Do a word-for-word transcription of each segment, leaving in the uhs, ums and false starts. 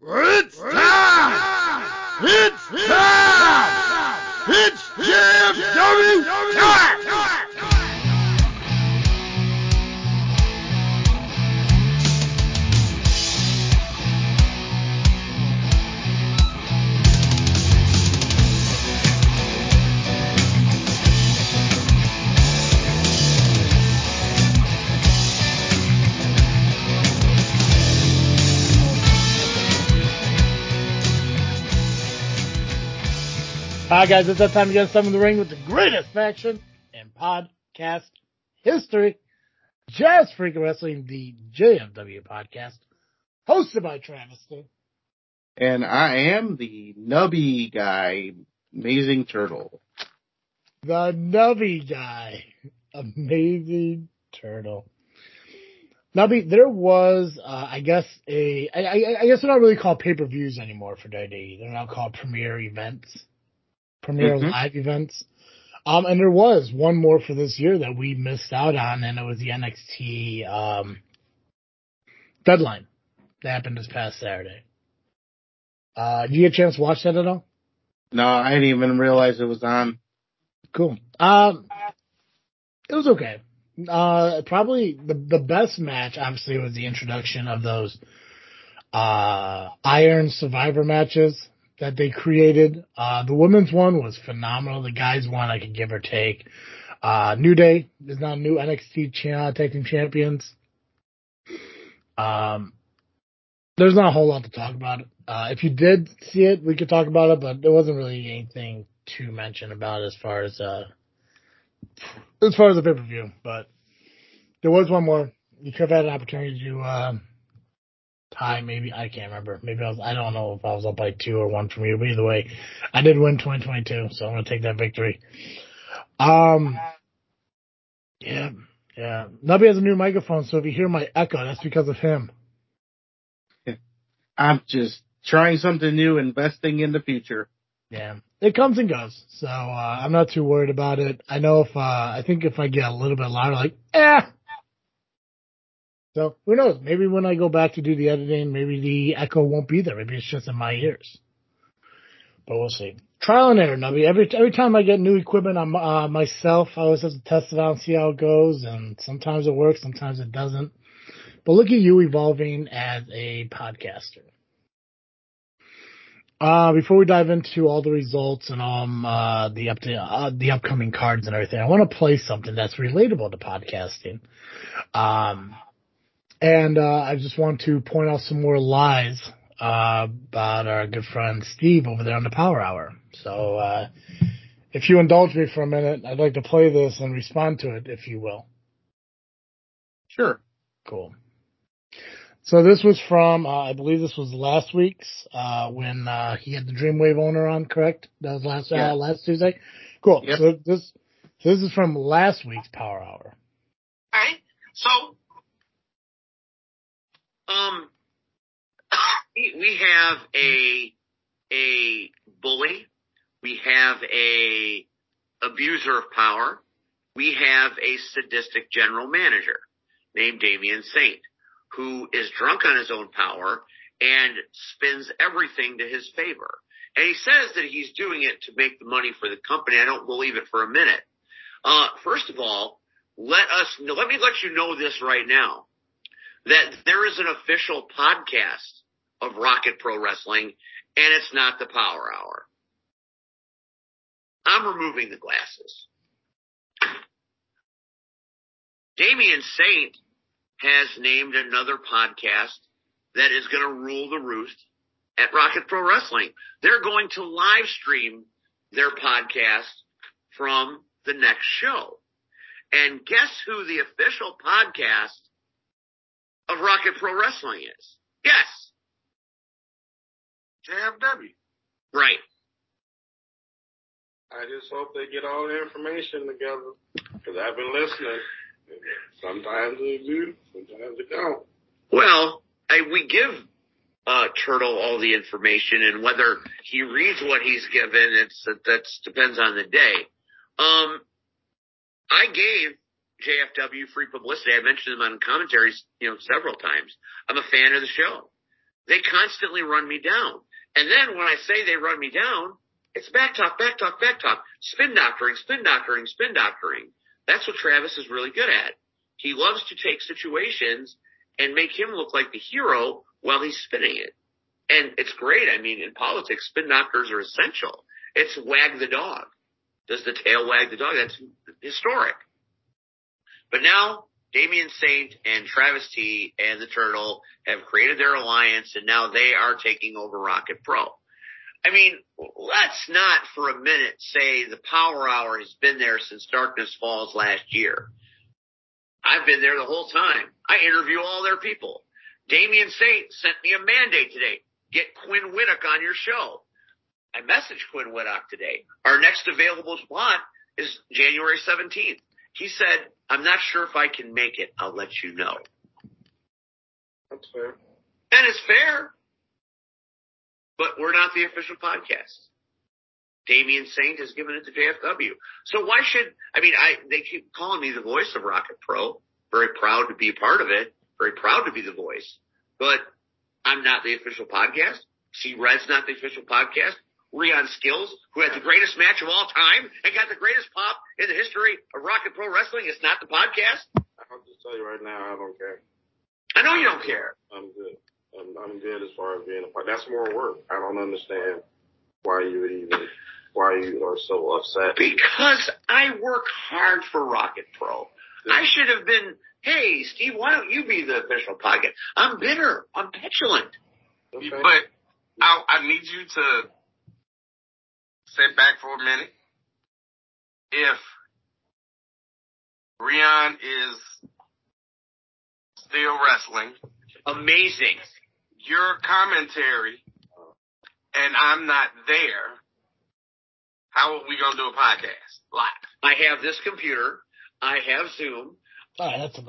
It's time! It's time! It's J F W time! Hi guys, it's that time to get some in the ring with the greatest faction in podcast history. Jazz Freak Wrestling, the J F W podcast, hosted by Travis. And I am the Nubby Guy, Amazing Turtle. The Nubby Guy, Amazing Turtle. Nubby, there was, uh, I guess, a, I, I, I guess they're not really called pay-per-views anymore for W W E. They're now called premiere events. Premiere Mm-hmm. live events. Um, and there was one more for this year that we missed out on, and it was the N X T um, deadline that happened this past Saturday. Uh, did you get a chance to watch that at all? No, I didn't even realize it was on. Cool. Um, it was okay. Uh, probably the the best match, obviously, was the introduction of those uh, Iron Survivor matches that they created. Uh, the women's one was phenomenal. The guys one I could give or take. Uh, New Day is now new N X T cha- Tag Team Champions. Um, there's not a whole lot to talk about. Uh, if you did see it, we could talk about it, but there wasn't really anything to mention about it as far as, uh, as far as the pay-per-view. But there was one more. You could have had an opportunity to, um, tie, maybe. I can't remember. Maybe I was, I don't know if I was up by two or one from you, but either way, I did win twenty twenty-two, so I'm going to take that victory. Um, yeah, yeah. Nubby has a new microphone, so if you hear my echo, that's because of him. I'm just trying something new, investing in the future. Yeah, it comes and goes, so uh, I'm not too worried about it. I know if, uh, I think if I get a little bit louder, like, eh. So, who knows? Maybe when I go back to do the editing, maybe the echo won't be there. Maybe it's just in my ears. But we'll see. Trial and error, Nubby. Every every time I get new equipment on uh, myself, I always have to test it out and see how it goes. And sometimes it works, sometimes it doesn't. But look at you evolving as a podcaster. Uh, before we dive into all the results and um uh, the up uh, the upcoming cards and everything, I want to play something that's relatable to podcasting. Um, and uh, I just want to point out some more lies uh, about our good friend Steve over there on the Power Hour. So, uh, if you indulge me for a minute, I'd like to play this and respond to it, if you will. Sure. Cool. So this was from, uh, I believe this was last week's, uh, when, uh, he had the Dreamwave owner on, correct? That was last, Yeah. uh, last Tuesday? Cool. Yep. So this, so this is from last week's Power Hour. Alright, so, um, we have a, a bully, we have a abuser of power, we have a sadistic general manager named Damian Saint, who is drunk on his own power and spins everything to his favor. And he says that he's doing it to make the money for the company. I don't believe it for a minute. Uh, first of all, let us, let me let you know this right now, that there is an official podcast of Rocket Pro Wrestling, and it's not the Power Hour. I'm removing the glasses. Damian Saint has named another podcast that is going to rule the roost at Rocket Pro Wrestling. They're going to live stream their podcast from the next show. And guess who the official podcast of Rocket Pro Wrestling is? Yes. J F W. Right. I just hope they get all the information together, because I've been listening. Sometimes they do, sometimes they don't. Well, I, we give uh, Turtle all the information, and whether he reads what he's given, it's that depends on the day. Um, I gave J F W free publicity. I mentioned him on commentaries, you know, several times. I'm a fan of the show. They constantly run me down. And then when I say they run me down, it's back talk, back talk, back talk, spin doctoring, spin doctoring, spin doctoring. That's what Travis is really good at. He loves to take situations and make him look like the hero while he's spinning it. And it's great. I mean, in politics, spin doctors are essential. It's wag the dog. Does the tail wag the dog? That's historic. But now, Damian Saint and Travis T and the Turtle have created their alliance, and now they are taking over Rocket Pro. I mean, let's not for a minute say the Power Hour has been there since Darkness Falls last year. I've been there the whole time. I interview all their people. Damian Saint sent me a mandate today. Get Quinn Whittock on your show. I messaged Quinn Whittock today. Our next available slot is January seventeenth. He said, I'm not sure if I can make it. I'll let you know. That's fair. And it's fair. But we're not the official podcast. Damian Saint has given it to J F W. So why should, I mean, I, they keep calling me the voice of Rocket Pro. Very proud to be a part of it. Very proud to be the voice. But I'm not the official podcast. C Red's not the official podcast. Rion Skills, who had the greatest match of all time and got the greatest pop in the history of Rocket Pro Wrestling, is not the podcast. I'll just tell you right now, I don't care. I know you don't care. I'm good. I'm, I'm good as far as being a part. That's more work. I don't understand why you would even, why you are so upset. Because I work hard for Rocket Pro. I should have been, hey, Steve, why don't you be the official podcast? I'm bitter. I'm petulant. Okay. But I, I need you to sit back for a minute. If Rion is still wrestling, amazing. Your commentary, and I'm not there, how are we going to do a podcast live? I have this computer. I have Zoom. All right, that's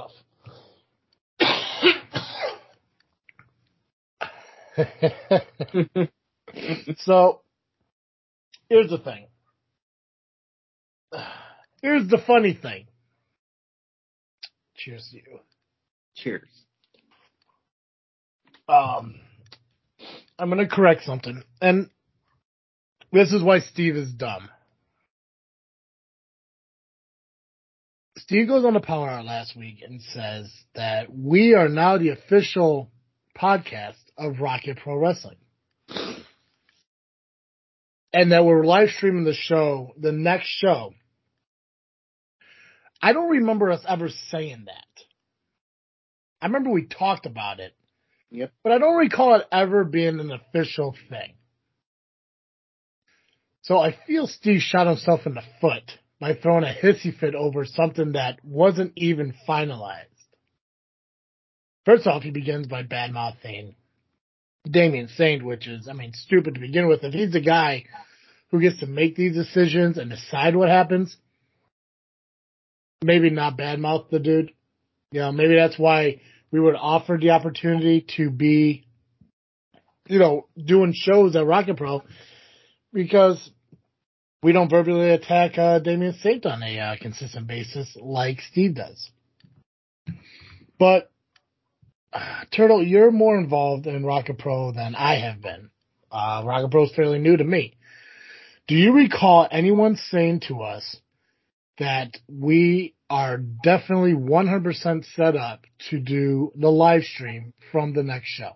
enough. So, here's the thing. Here's the funny thing. Cheers to you. Cheers. Um, I'm going to correct something. And this is why Steve is dumb. Steve goes on the Power Hour last week and says that we are now the official podcast of Rocket Pro Wrestling. And that we're live streaming the show, the next show. I don't remember us ever saying that. I remember we talked about it. Yep. But I don't recall it ever being an official thing. So I feel Steve shot himself in the foot by throwing a hissy fit over something that wasn't even finalized. First off, he begins by badmouthing Damian Saint, which is, I mean, stupid to begin with. If he's the guy who gets to make these decisions and decide what happens, maybe not badmouth the dude. You know, maybe that's why we were offered the opportunity to be, you know, doing shows at Rocket Pro, because we don't verbally attack uh, Damian Saint on a uh, consistent basis like Steve does. But, uh, Turtle, you're more involved in Rocket Pro than I have been. Uh, Rocket Pro is fairly new to me. Do you recall anyone saying to us that we are definitely one hundred percent set up to do the live stream from the next show?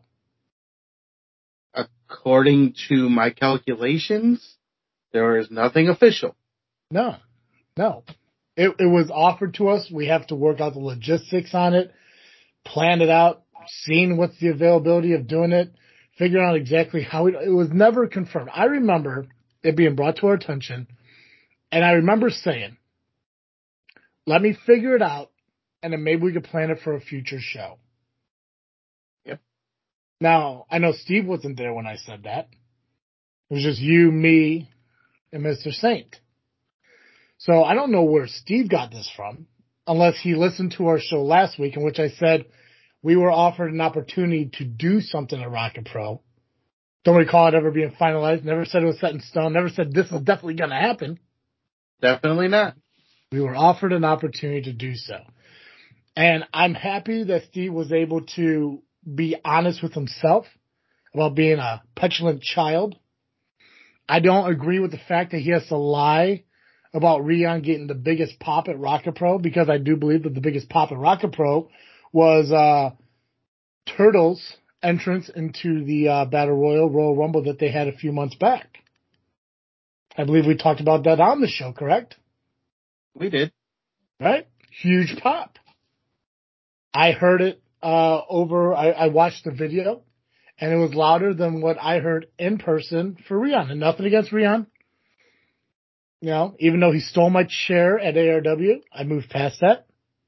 According to my calculations, there is nothing official. No, no. It, it was offered to us. We have to work out the logistics on it, plan it out, seeing what's the availability of doing it, figuring out exactly how it, it was never confirmed. I remember it being brought to our attention, and I remember saying, let me figure it out, and then maybe we could plan it for a future show. Yep. Now, I know Steve wasn't there when I said that. It was just you, me, and Mister Saint. So I don't know where Steve got this from, unless he listened to our show last week in which I said we were offered an opportunity to do something at Rocket Pro. Don't recall it ever being finalized. Never said it was set in stone. Never said this is definitely going to happen. Definitely not. We were offered an opportunity to do so. And I'm happy that Steve was able to be honest with himself about being a petulant child. I don't agree with the fact that he has to lie about Rion getting the biggest pop at Rocket Pro, because I do believe that the biggest pop at Rocket Pro was uh, Turtle's entrance into the uh, Battle Royal Royal Rumble that they had a few months back. I believe we talked about that on the show, correct? We did. Right? Huge pop. I heard it uh, over, I, I watched the video, and it was louder than what I heard in person for Rion. And nothing against Rion. You know, even though he stole my chair at A R W, I moved past that.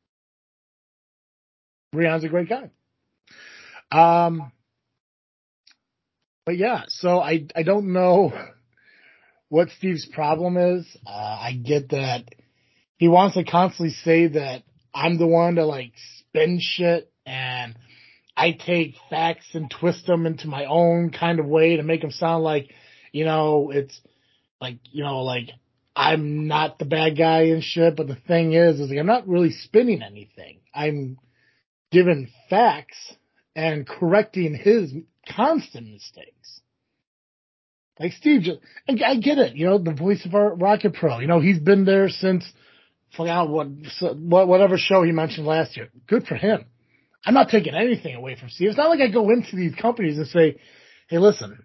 Rion's a great guy. Um, but yeah, so I I don't know what Steve's problem is. Uh, I get that he wants to constantly say that I'm the one to like spin shit and I take facts and twist them into my own kind of way to make them sound like, you know, it's like, you know, like I'm not the bad guy and shit. But the thing is, is like I'm not really spinning anything. I'm giving facts and correcting his constant mistakes. Like Steve, just, I, I get it. You know, the voice of our Rocket Pro. You know, he's been there since, forgot what, whatever show he mentioned last year. Good for him. I'm not taking anything away from Steve. It's not like I go into these companies and say, hey, listen,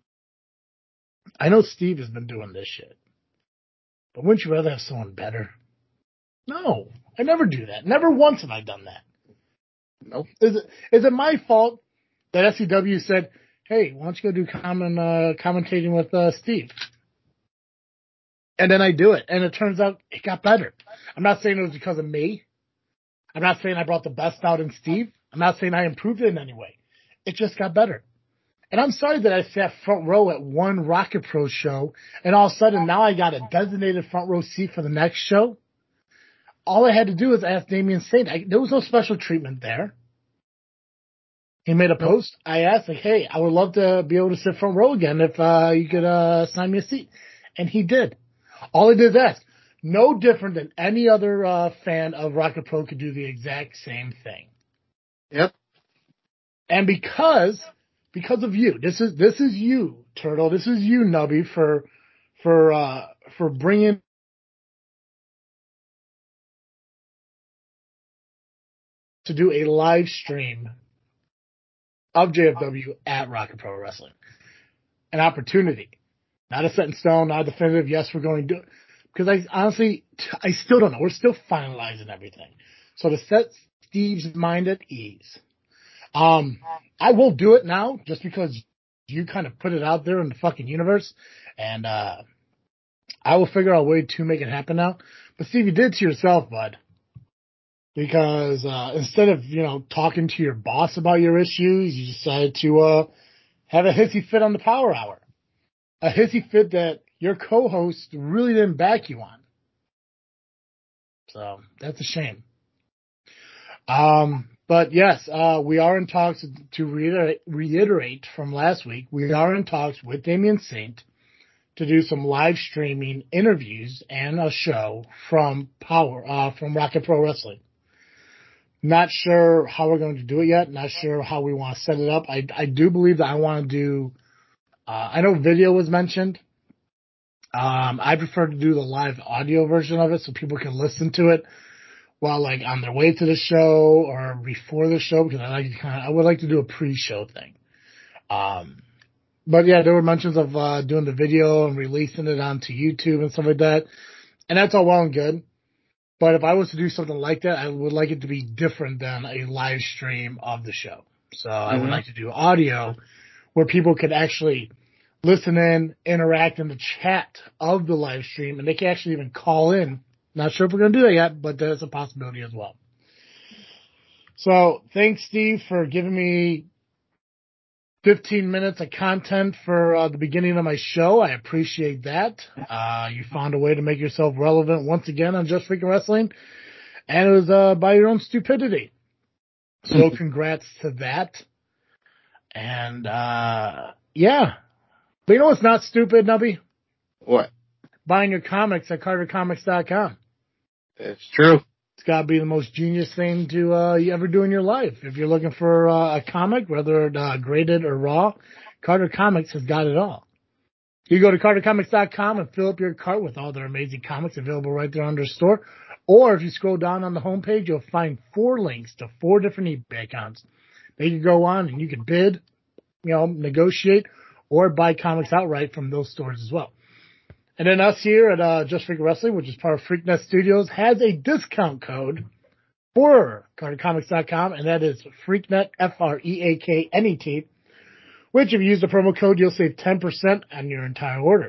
I know Steve has been doing this shit, but wouldn't you rather have someone better? No, I never do that. Never once have I done that. Nope. Is it, is it my fault that S C W said, hey, why don't you go do common, uh, commentating with uh, Steve? And then I do it, and it turns out it got better. I'm not saying it was because of me. I'm not saying I brought the best out in Steve. I'm not saying I improved it in any way. It just got better. And I'm sorry that I sat front row at one Rocket Pro show, and all of a sudden now I got a designated front row seat for the next show. All I had to do was ask Damian Saint. I, there was no special treatment there. He made a post. I asked, like, hey, I would love to be able to sit front row again if uh, you could uh, assign me a seat. And he did. All he did is ask. No different than any other uh, fan of Rocket Pro could do the exact same thing. Yep. And because because of you, this is this is you, Turtle. This is you, Nubby, for for uh, for bringing to do a live stream of J F W at Rocket Pro Wrestling. An opportunity, not a set in stone, not a definitive. Yes, we're going to do it. Because I honestly, I still don't know. We're still finalizing everything. So to set Steve's mind at ease, um, I will do it now just because you kind of put it out there in the fucking universe. And uh, I will figure out a way to make it happen now. But Steve, you did to yourself, bud. Because uh, instead of, you know, talking to your boss about your issues, you decided to uh, have a hissy fit on the Power Hour. A hissy fit that your co-host really didn't back you on. So that's a shame. Um, but yes, uh, we are in talks to reiterate, reiterate from last week. We are in talks with Damian Saint to do some live streaming interviews and a show from Power, uh, from Rocket Pro Wrestling. Not sure how we're going to do it yet. Not sure how we want to set it up. I, I do believe that I want to do, uh, I know video was mentioned. Um, I prefer to do the live audio version of it so people can listen to it while like on their way to the show or before the show, because I like to kind of, I would like to do a pre-show thing. Um, but yeah, there were mentions of, uh, doing the video and releasing it onto YouTube and stuff like that. And that's all well and good. But if I was to do something like that, I would like it to be different than a live stream of the show. So mm-hmm. I would like to do audio where people could actually listen in, interact in the chat of the live stream, and they can actually even call in. Not sure if we're going to do that yet, but there's a possibility as well. So thanks, Steve, for giving me fifteen minutes of content for uh, the beginning of my show. I appreciate that. Uh, you found a way to make yourself relevant once again on Just Freaking Wrestling, and it was uh, by your own stupidity. So congrats to that. And, uh, yeah. But you know what's not stupid, Nubby? What? Buying your comics at Carter Comics dot com. It's true. It's got to be the most genius thing to uh, you ever do in your life. If you're looking for uh, a comic, whether uh, graded or raw, Carter Comics has got it all. You go to carter comics dot com and fill up your cart with all their amazing comics available right there on their store. Or if you scroll down on the homepage, you'll find four links to four different eBay accounts. They can go on and you can bid, you know, negotiate, or buy comics outright from those stores as well. And then us here at uh, Just Freak Wrestling, which is part of Freaknet Studios, has a discount code for carter comics dot com, and that is Freaknet, F R E A K N E T, which if you use the promo code, you'll save ten percent on your entire order.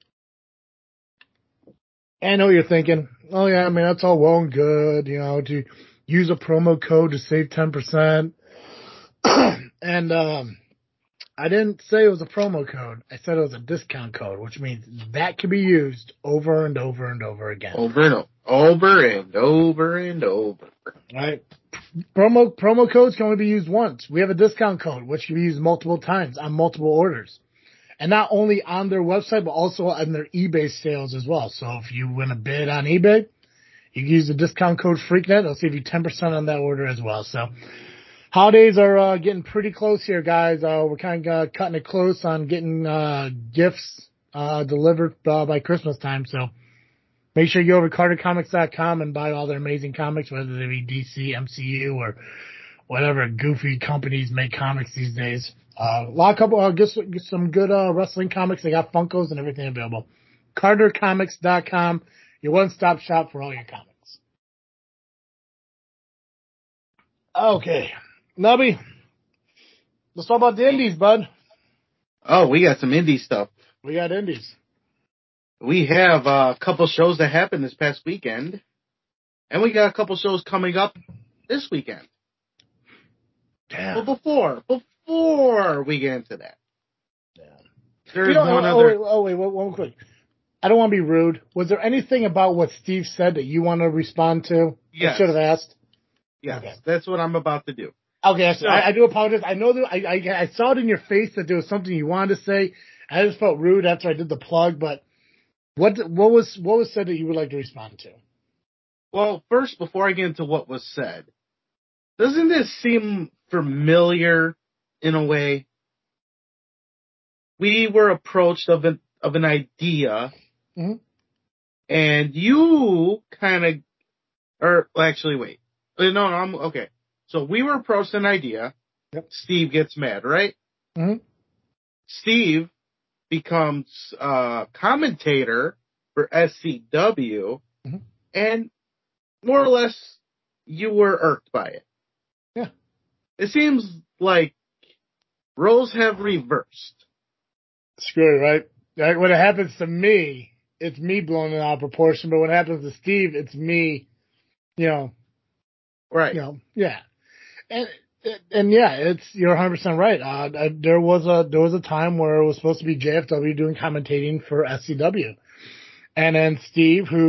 And I know what you're thinking, oh yeah, I mean, that's all well and good, you know, to use a promo code to save ten percent. and um, I didn't say it was a promo code. I said it was a discount code, which means that can be used over and over and over again. Over and over, over and over and over. Right. Promo promo codes can only be used once. We have a discount code, which can be used multiple times on multiple orders. And not only on their website, but also on their eBay sales as well. So if you win a bid on eBay, you can use the discount code FreakNet. It'll save you ten percent on that order as well. So holidays are uh, getting pretty close here, guys. Uh, we're kind of uh, cutting it close on getting uh, gifts uh, delivered uh, by Christmas time. So make sure you go over to carter comics dot com and buy all their amazing comics, whether they be D C, M C U, or whatever goofy companies make comics these days. Uh, a lot of couple, uh, get, get some good uh, wrestling comics. They got Funkos and everything available. carter comics dot com, your one-stop shop for all your comics. Okay, Nubby, let's talk about the indies, bud. Oh, we got some indie stuff. We got indies. We have a couple shows that happened this past weekend, and we got a couple shows coming up this weekend. Damn. Well, before, before we get into that, Yeah. there's You know, one oh, other. wait, oh, wait, one, one quick. I don't want to be rude. Was there anything about what Steve said that you want to respond to? Yes. I should have asked. Yes, Okay. that's what I'm about to do. Okay, So- I, I do apologize. I know that I, I I saw it in your face that there was something you wanted to say. I just felt rude after I did the plug, but what what was what was said that you would like to respond to? Well, first, before I get into what was said, doesn't this seem familiar in a way? We were approached of an of an idea, Mhm. and you kind of, or well, actually, wait, Uh, no, no, I'm okay. So we were approached an idea. Yep. Steve gets mad, right? Mhm. Steve becomes uh, commentator for S C W, Mhm. and more or less, you were irked by it. Yeah. It seems like roles have reversed. Screw it, right? Like, when it happens to me, it's me blowing it out of proportion, but when it happens to Steve, it's me, you know, Right. you know, yeah. And, and yeah, it's, you're one hundred percent right. Uh, I- there was a, there was a time where it was supposed to be J F W doing commentating for S C W. And then Steve, who,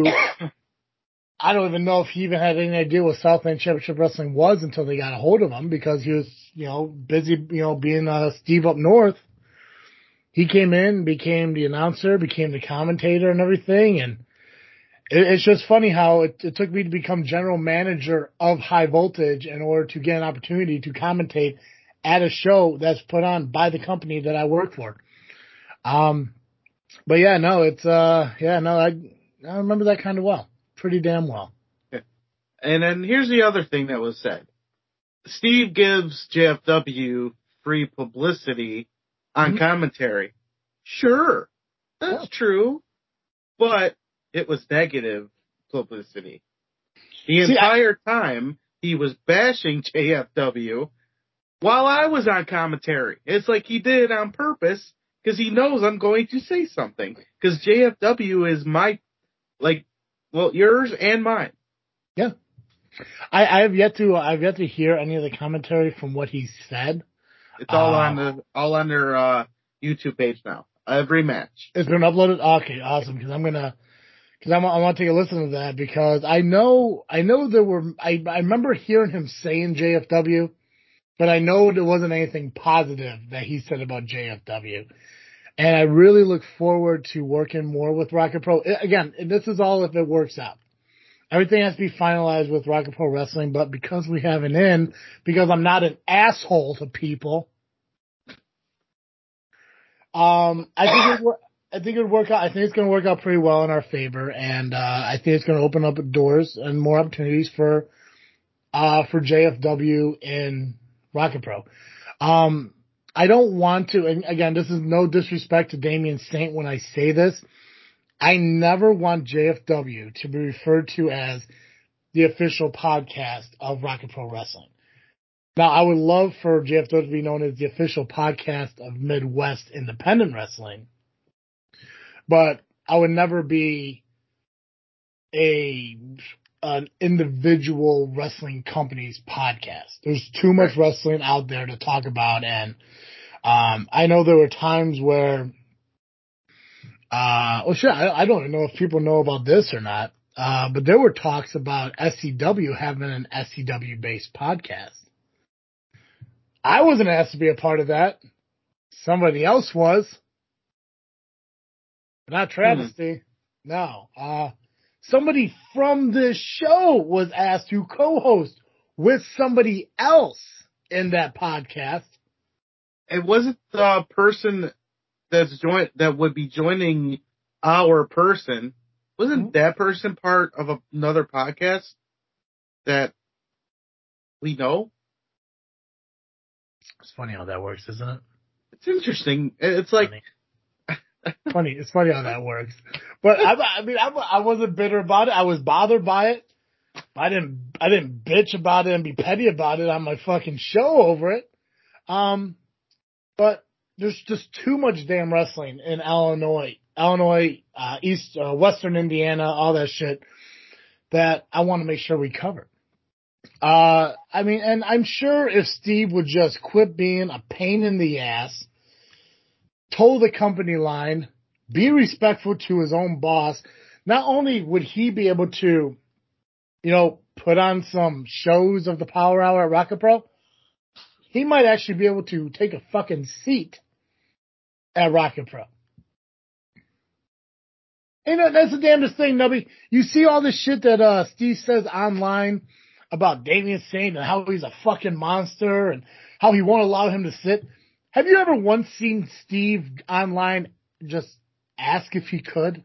I don't even know if he even had any idea what Southland Championship Wrestling was until they got a hold of him, because he was, you know, busy, you know, being uh, Steve up north. He came in, became the announcer, became the commentator and everything. And it, it's just funny how it, it took me to become general manager of High Voltage in order to get an opportunity to commentate at a show that's put on by the company that I work for. Um, but yeah, no, it's, uh, yeah, no, I, I remember that kind of well, pretty damn well. And then here's the other thing that was said. Steve gives J F W free publicity on Mhm. commentary. Sure, that's Yeah. true, but it was negative publicity. The See, entire time he was bashing J F W while I was on commentary. It's like he did it on purpose because he knows I'm going to say something. Because J F W is my, like, well, yours and mine. Yeah. I, I have yet to, I've yet to hear any of the commentary from what he said. It's all Uh, on the all on their uh, YouTube page now. Every match. It's been uploaded. Okay, awesome. Because I'm gonna, because I want, I want to take a listen to that, because I know, I know there were, I, I remember hearing him saying J F W, but I know there wasn't anything positive that he said about J F W. And I really look forward to working more with Rocket Pro. Again, this is all if it works out. Everything has to be finalized with Rocket Pro Wrestling, but because we have an in, because I'm not an asshole to people, Um, I think it would. I think it would work out. I think it's going to work out pretty well in our favor, and uh, I think it's going to open up doors and more opportunities for uh, for J F W in Rocket Pro. Um, I don't want to, and again, this is no disrespect to Damian Saint when I say this. I never want J F W to be referred to as the official podcast of Rocket Pro Wrestling. Now, I would love for J F W to be known as the official podcast of Midwest Independent Wrestling, but I would never be a an individual wrestling company's podcast. There's too much Right. wrestling out there to talk about, and um, I know there were times where, uh, well, sure, I, I don't know if people know about this or not, uh, but there were talks about S C W having an S C W-based podcast. I wasn't asked to be a part of that. Somebody else was. Not travesty. Hmm. No. Uh, somebody from this show was asked to co-host with somebody else in that podcast. It wasn't the person that's join that would be joining our person. Wasn't mm-hmm. that person part of another podcast that we know? It's funny how that works, isn't it? It's interesting. It's like funny. funny. It's funny how that works. But I, I mean, I, I wasn't bitter about it. I was bothered by it. I didn't. I didn't bitch about it and be petty about it on my fucking show over it. Um, but there's just too much damn wrestling in Illinois, Illinois, uh, East, uh, Western Indiana, all that shit that I want to make sure we cover. Uh, I mean, and I'm sure if Steve would just quit being a pain in the ass, toe the company line, be respectful to his own boss, not only would he be able to, you know, put on some shows of the Power Hour at Rocket Pro, he might actually be able to take a fucking seat at Rocket Pro. And that's the damnedest thing, Nubby. You see all this shit that uh, Steve says online about Damian Saint and how he's a fucking monster and how he won't allow him to sit. Have you ever once seen Steve online just ask if he could?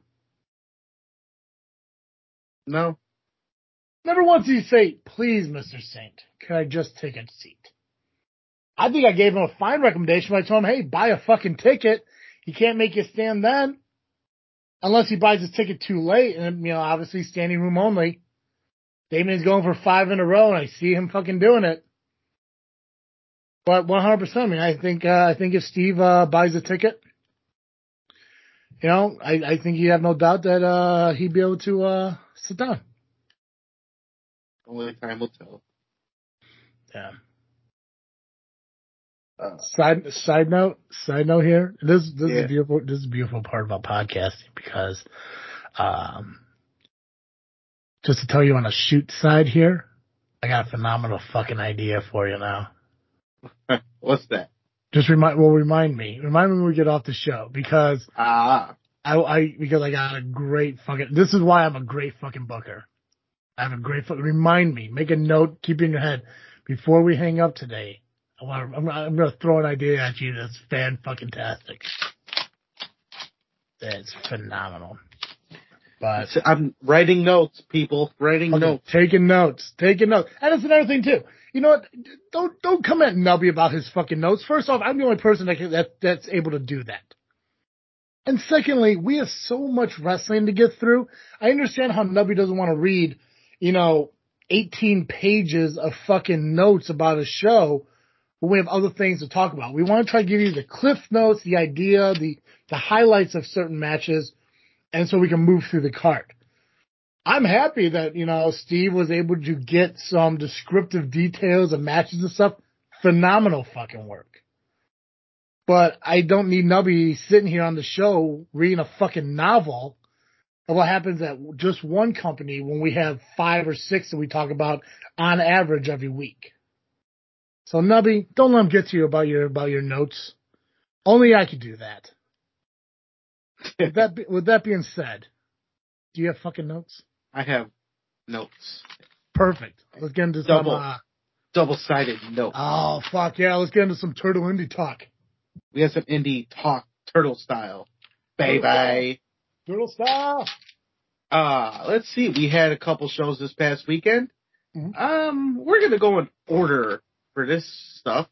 No. Never once did he say, please, Mister Saint, can I just take a seat? I think I gave him a fine recommendation when I told him, hey, buy a fucking ticket. He can't make you stand then. Unless he buys his ticket too late. And, you know, obviously standing room only. Damian's going for five in a row, and I see him fucking doing it. But one hundred percent, I mean, I think, uh, I think if Steve, uh, buys a ticket, you know, I, I think you have no doubt that, uh, he'd be able to, uh, sit down. Only time will tell. Yeah. Uh, side, side note, side note here. This, this yeah. is a beautiful, this is a beautiful part about podcasting because, um, just to tell you on a shoot side here, I got a phenomenal fucking idea for you now. What's that? Just remind, well, remind me, remind me when we get off the show because ah, I, I, because I got a great fucking. This is why I'm a great fucking booker. I have a great fucking. Remind me, make a note, keep it in your head before we hang up today. I want. I'm, I'm going to throw an idea at you that's fan fucking tastic. That's phenomenal. But I'm writing notes, people. Writing okay, notes. Taking notes. Taking notes. And that's another thing too. You know what? Don't don't come at Nubby about his fucking notes. First off, I'm the only person that, can, that that's able to do that. And secondly, we have so much wrestling to get through. I understand how Nubby doesn't want to read, you know, eighteen pages of fucking notes about a show when we have other things to talk about. We want to try to give you the cliff notes, the idea, the the highlights of certain matches, and so we can move through the card. I'm happy that, you know, Steve was able to get some descriptive details of matches and stuff. Phenomenal fucking work. But I don't need Nubby sitting here on the show reading a fucking novel of what happens at just one company when we have five or six that we talk about on average every week. So Nubby, don't let him get to you about your about your notes. Only I could do that. with that be, with that being said, do you have fucking notes? I have notes. Perfect. Let's get into Double, some uh, double-sided notes. Oh fuck yeah! Let's get into some Turtle Indie talk. We have some indie talk Turtle style. Bye-bye. Turtle style. Uh, let's see. We had a couple shows this past weekend. Mm-hmm. Um, we're going to go in order for this stuff,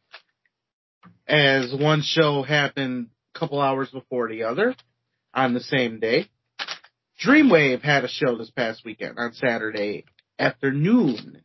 as one show happened a couple hours before the other on the same day. Dreamwave had a show this past weekend on Saturday afternoon.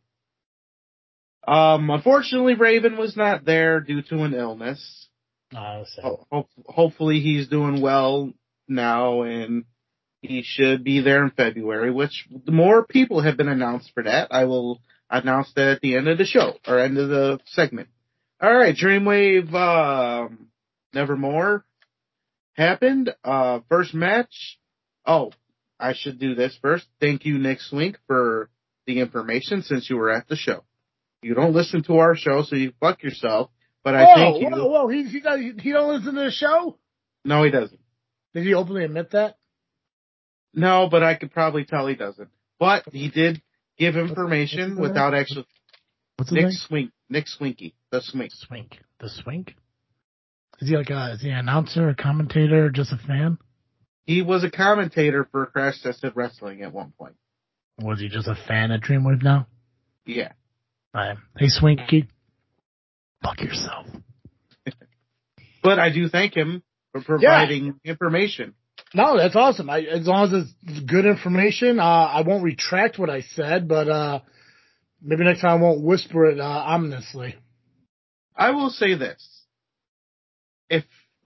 Um, unfortunately, Raven was not there due to an illness. Oh, Ho- ho- hopefully he's doing well now, and he should be there in February, which more people have been announced for that. I will announce that at the end of the show, or end of the segment. All right, Dreamwave um, Nevermore happened. Uh, first match. Oh, I should do this first. Thank you, Nick Swink, for the information since you were at the show. You don't listen to our show, so you fuck yourself. But I whoa, thank you. Whoa, whoa, he he, does, he don't listen to the show? No, he doesn't. Did he openly admit that? No, but I could probably tell he doesn't. But he did give information what's without actually. What's his Nick name? Swink, Nick Swinky, the Swink. Swink. The Swink? Is he like a, is he an announcer, a commentator, or just a fan? He was a commentator for Crash Tested Wrestling at one point. Was he just a fan of Dreamwave now? Yeah. Right. Hey, Swinky. Fuck yourself. But I do thank him for providing yeah. information. No, that's awesome. I, as long as it's good information, uh, I won't retract what I said, but uh, maybe next time I won't whisper it uh, ominously. I will say this. If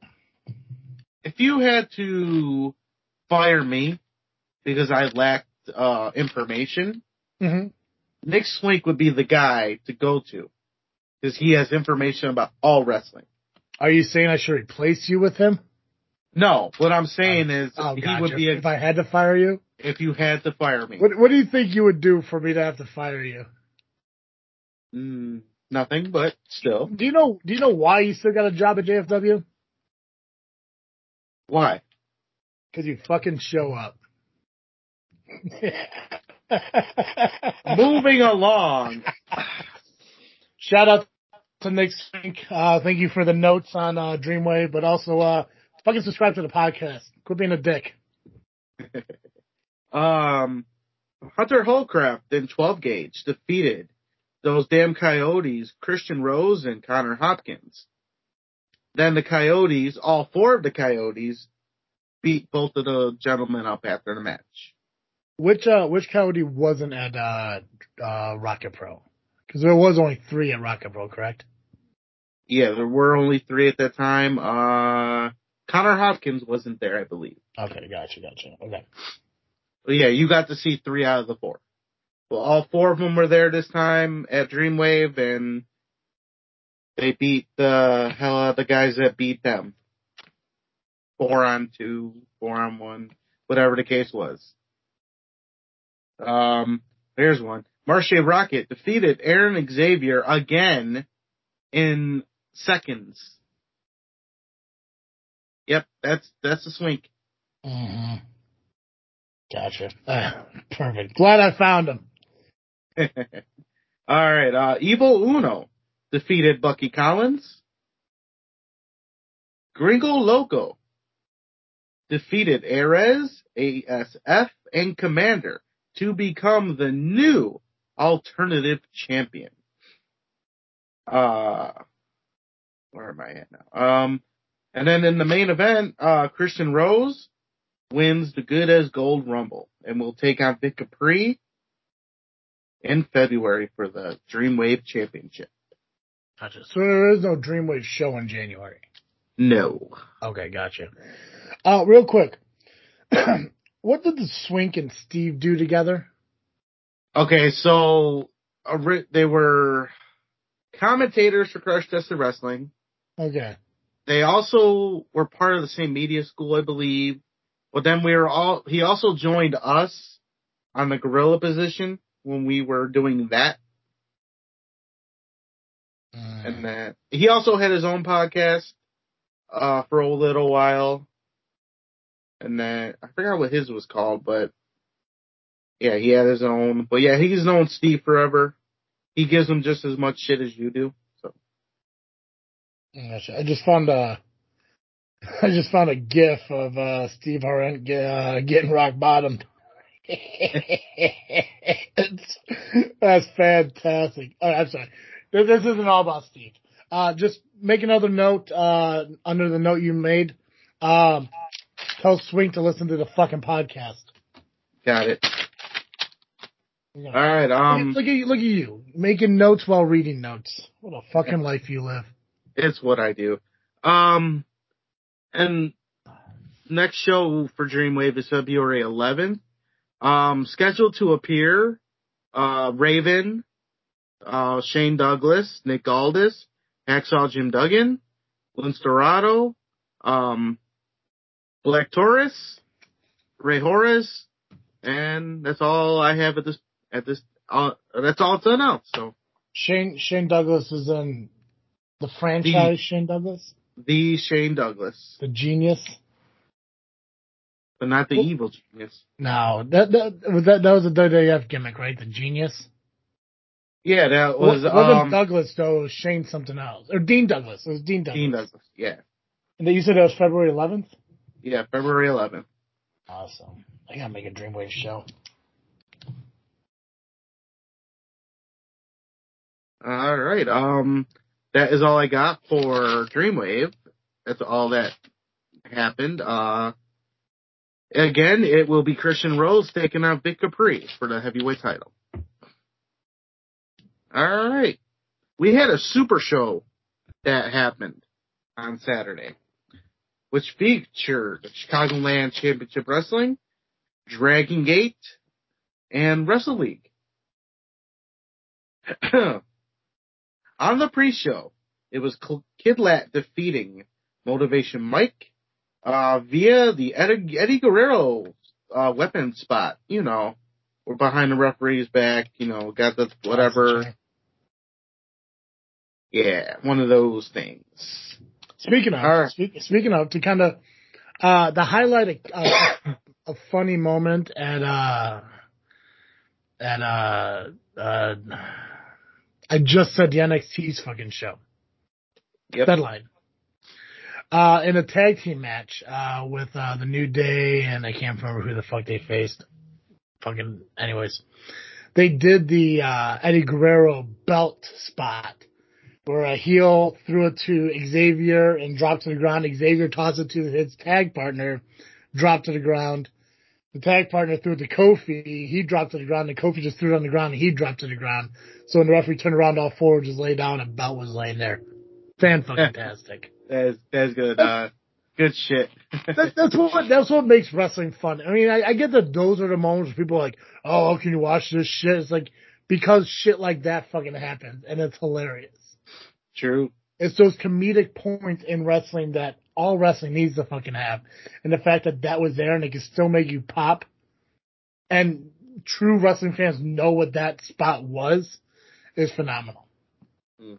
if you had to fire me because I lacked uh, information, mm-hmm. Nick Swink would be the guy to go to because he has information about all wrestling. Are you saying I should replace you with him? No, what I'm saying oh, is oh, he gotcha. would be a, if I had to fire you. If you had to fire me, what, what do you think you would do for me to have to fire you? Mm, nothing, but still. Do you know? Do you know why you still got a job at J F W? Why? Because you fucking show up. Moving along. Shout out to Nick Swink. Uh, thank you for the notes on uh, Dreamwave, but also uh, fucking subscribe to the podcast. Quit being a dick. um, Hunter Holcraft in twelve gauge defeated those damn Coyotes, Christian Rose and Connor Hopkins. Then the Coyotes, all four of the Coyotes, beat both of the gentlemen up after the match. Which uh, which Coyote wasn't at uh, uh, Rocket Pro? Because there was only three at Rocket Pro, correct? Yeah, there were only three at that time. Uh, Connor Hopkins wasn't there, I believe. Okay, gotcha, gotcha. Okay. But yeah, you got to see three out of the four. Well, all four of them were there this time at Dreamwave, and they beat the hell out of the guys that beat them. Four on two, four on one, whatever the case was. Um, here's one. Marche Rocket defeated Aaron Xavier again in seconds. Yep, that's that's the Swink. Mm-hmm. Gotcha. Uh, perfect. Glad I found him. All right. Uh, Evil Uno defeated Bucky Collins. Gringo Loco defeated Ares, A S F, and Commander to become the new alternative champion. Uh, where am I at now? Um, and then in the main event, uh, Christian Rose wins the Good as Gold Rumble and will take on Vic Capri in February for the Dreamwave Championship. Gotcha. So there is no Dreamwave show in January? No. Okay, gotcha. Uh, real quick. What did the Swink and Steve do together? Okay, so uh, they were commentators for Crush Tested Wrestling. Okay. They also were part of the same media school, I believe. But then we were all, he also joined us on the gorilla position when we were doing that. Mm. And that he also had his own podcast, uh, for a little while. And then I forgot what his was called, but yeah, he had his own. But yeah, he's known Steve forever. He gives him just as much shit as you do. So I just found uh I just found a GIF of uh, Steve Harrent get, uh, getting rock bottom. It's, that's fantastic. Oh, I'm sorry. This, this isn't all about Steve. Uh, just make another note uh, under the note you made. Um, tell Swing to listen to the fucking podcast. Got it. Yeah. All right. Um, look, at, look at you, look at you, making notes while reading notes. What a fucking life you live. it's what I do. Um, and next show for Dreamwave is February eleventh. Um, scheduled to appear, uh, Raven, uh, Shane Douglas, Nick Aldis, Hacksaw Jim Duggan, Lince Dorado, um, Black Taurus, Ray Horace, and that's all I have at this, at this, uh, that's all it's announced, so. Shane, Shane Douglas is in the franchise the, Shane Douglas? The Shane Douglas. The genius? But not the well, evil genius. No, that, that was that, that was a W W F gimmick, right? The genius? Yeah, that was, it wasn't um. Douglas, though. It was Shane something else. Or Dean Douglas. It was Dean Douglas. Dean Douglas, yeah. And you said it was February eleventh? Yeah, February eleventh. Awesome. I gotta make a Dreamwave show. All right. Um, that is all I got for Dreamwave. That's all that happened. Uh, again, it will be Christian Rose taking on Vic Capri for the heavyweight title. All right. We had a super show that happened on Saturday, which featured Chicagoland Championship Wrestling, Dragon Gate, and Wrestle League. On the pre-show, it was Kid Lat defeating Motivation Mike uh, via the Eddie, Eddie Guerrero uh, weapon spot. You know, we're behind the referee's back, you know, got the whatever. Yeah, one of those things. Speaking of, right. speak, speaking of, to kind of, uh, the highlight a, a, a funny moment at, uh, at, uh, uh, I just said the N X T's fucking show. Yep. Deadline. Uh, in a tag team match, uh, with, uh, the New Day, and I can't remember who the fuck they faced. Fucking, anyways. They did the, uh, Eddie Guerrero belt spot, where a heel threw it to Xavier and dropped to the ground. Xavier tossed it to his tag partner, dropped to the ground. The tag partner threw it to Kofi. He dropped to the ground, and Kofi just threw it on the ground, and he dropped to the ground. So when the referee turned around, all four just lay down, and belt was laying there. Fan-fucking-tastic. That's, that's good. Uh, good shit. that, that's what that's what makes wrestling fun. I mean, I, I get that those are the moments where people are like, oh, how can you watch this shit? It's like, because shit like that fucking happens, and it's hilarious. True. It's those comedic points in wrestling that all wrestling needs to fucking have. And the fact that that was there and it can still make you pop. And true wrestling fans know what that spot was is phenomenal. Mm.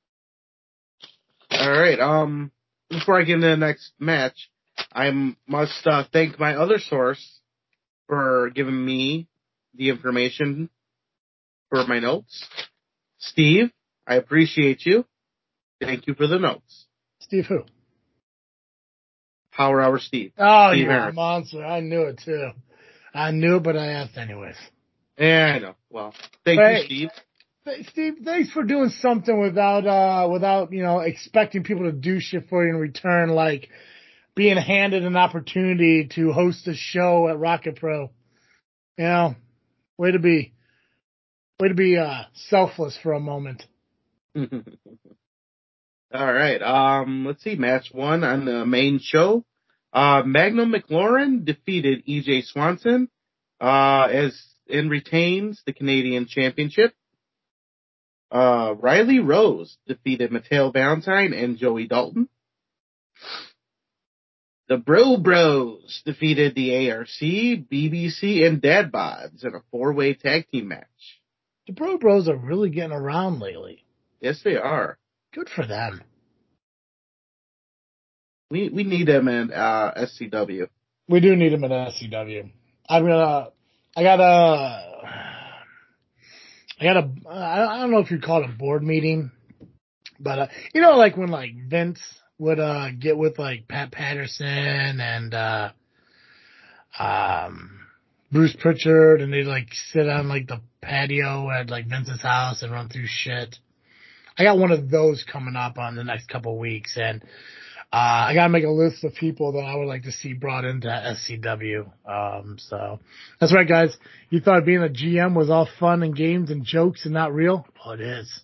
All right. Um, before I get into the next match, I must uh, thank my other source for giving me the information for my notes. Steve, I appreciate you. Thank you for the notes. Steve who? Power Hour Steve. Oh, Steve you're Harris. a monster. I knew it, too. I knew it, but I asked anyways. Yeah, I know. Well, thank hey, you, Steve. Th- Steve, thanks for doing something without, uh, without, you know, expecting people to do shit for you in return, like being handed an opportunity to host a show at Rocket Pro. You know, way to be, way to be, uh, selfless for a moment. All right. Um, let's see. Match one on the main show. Uh, Magnum McLaurin defeated E J Swanson, uh, as, and retains the Canadian Championship. Uh, Riley Rose defeated Mateo Valentine and Joey Dalton. The Bro Bros defeated the A R C, B B C, and Dad Bods in a four-way tag team match. The Bro Bros are really getting around lately. Yes, they are. Good for them. We we need them in uh, S C W. We do need them in S C W. I'm gonna. I got a. I got a. I don't know if you call it a board meeting, but uh, you know, like when like Vince would uh get with like Pat Patterson and uh um Bruce Pritchard, and they'd like sit on like the patio at like Vince's house and run through shit. I got one of those coming up on the next couple of weeks, and uh I gotta make a list of people that I would like to see brought into S C W. Um, so that's right, guys. You thought being a G M was all fun and games and jokes and not real? Well, it is.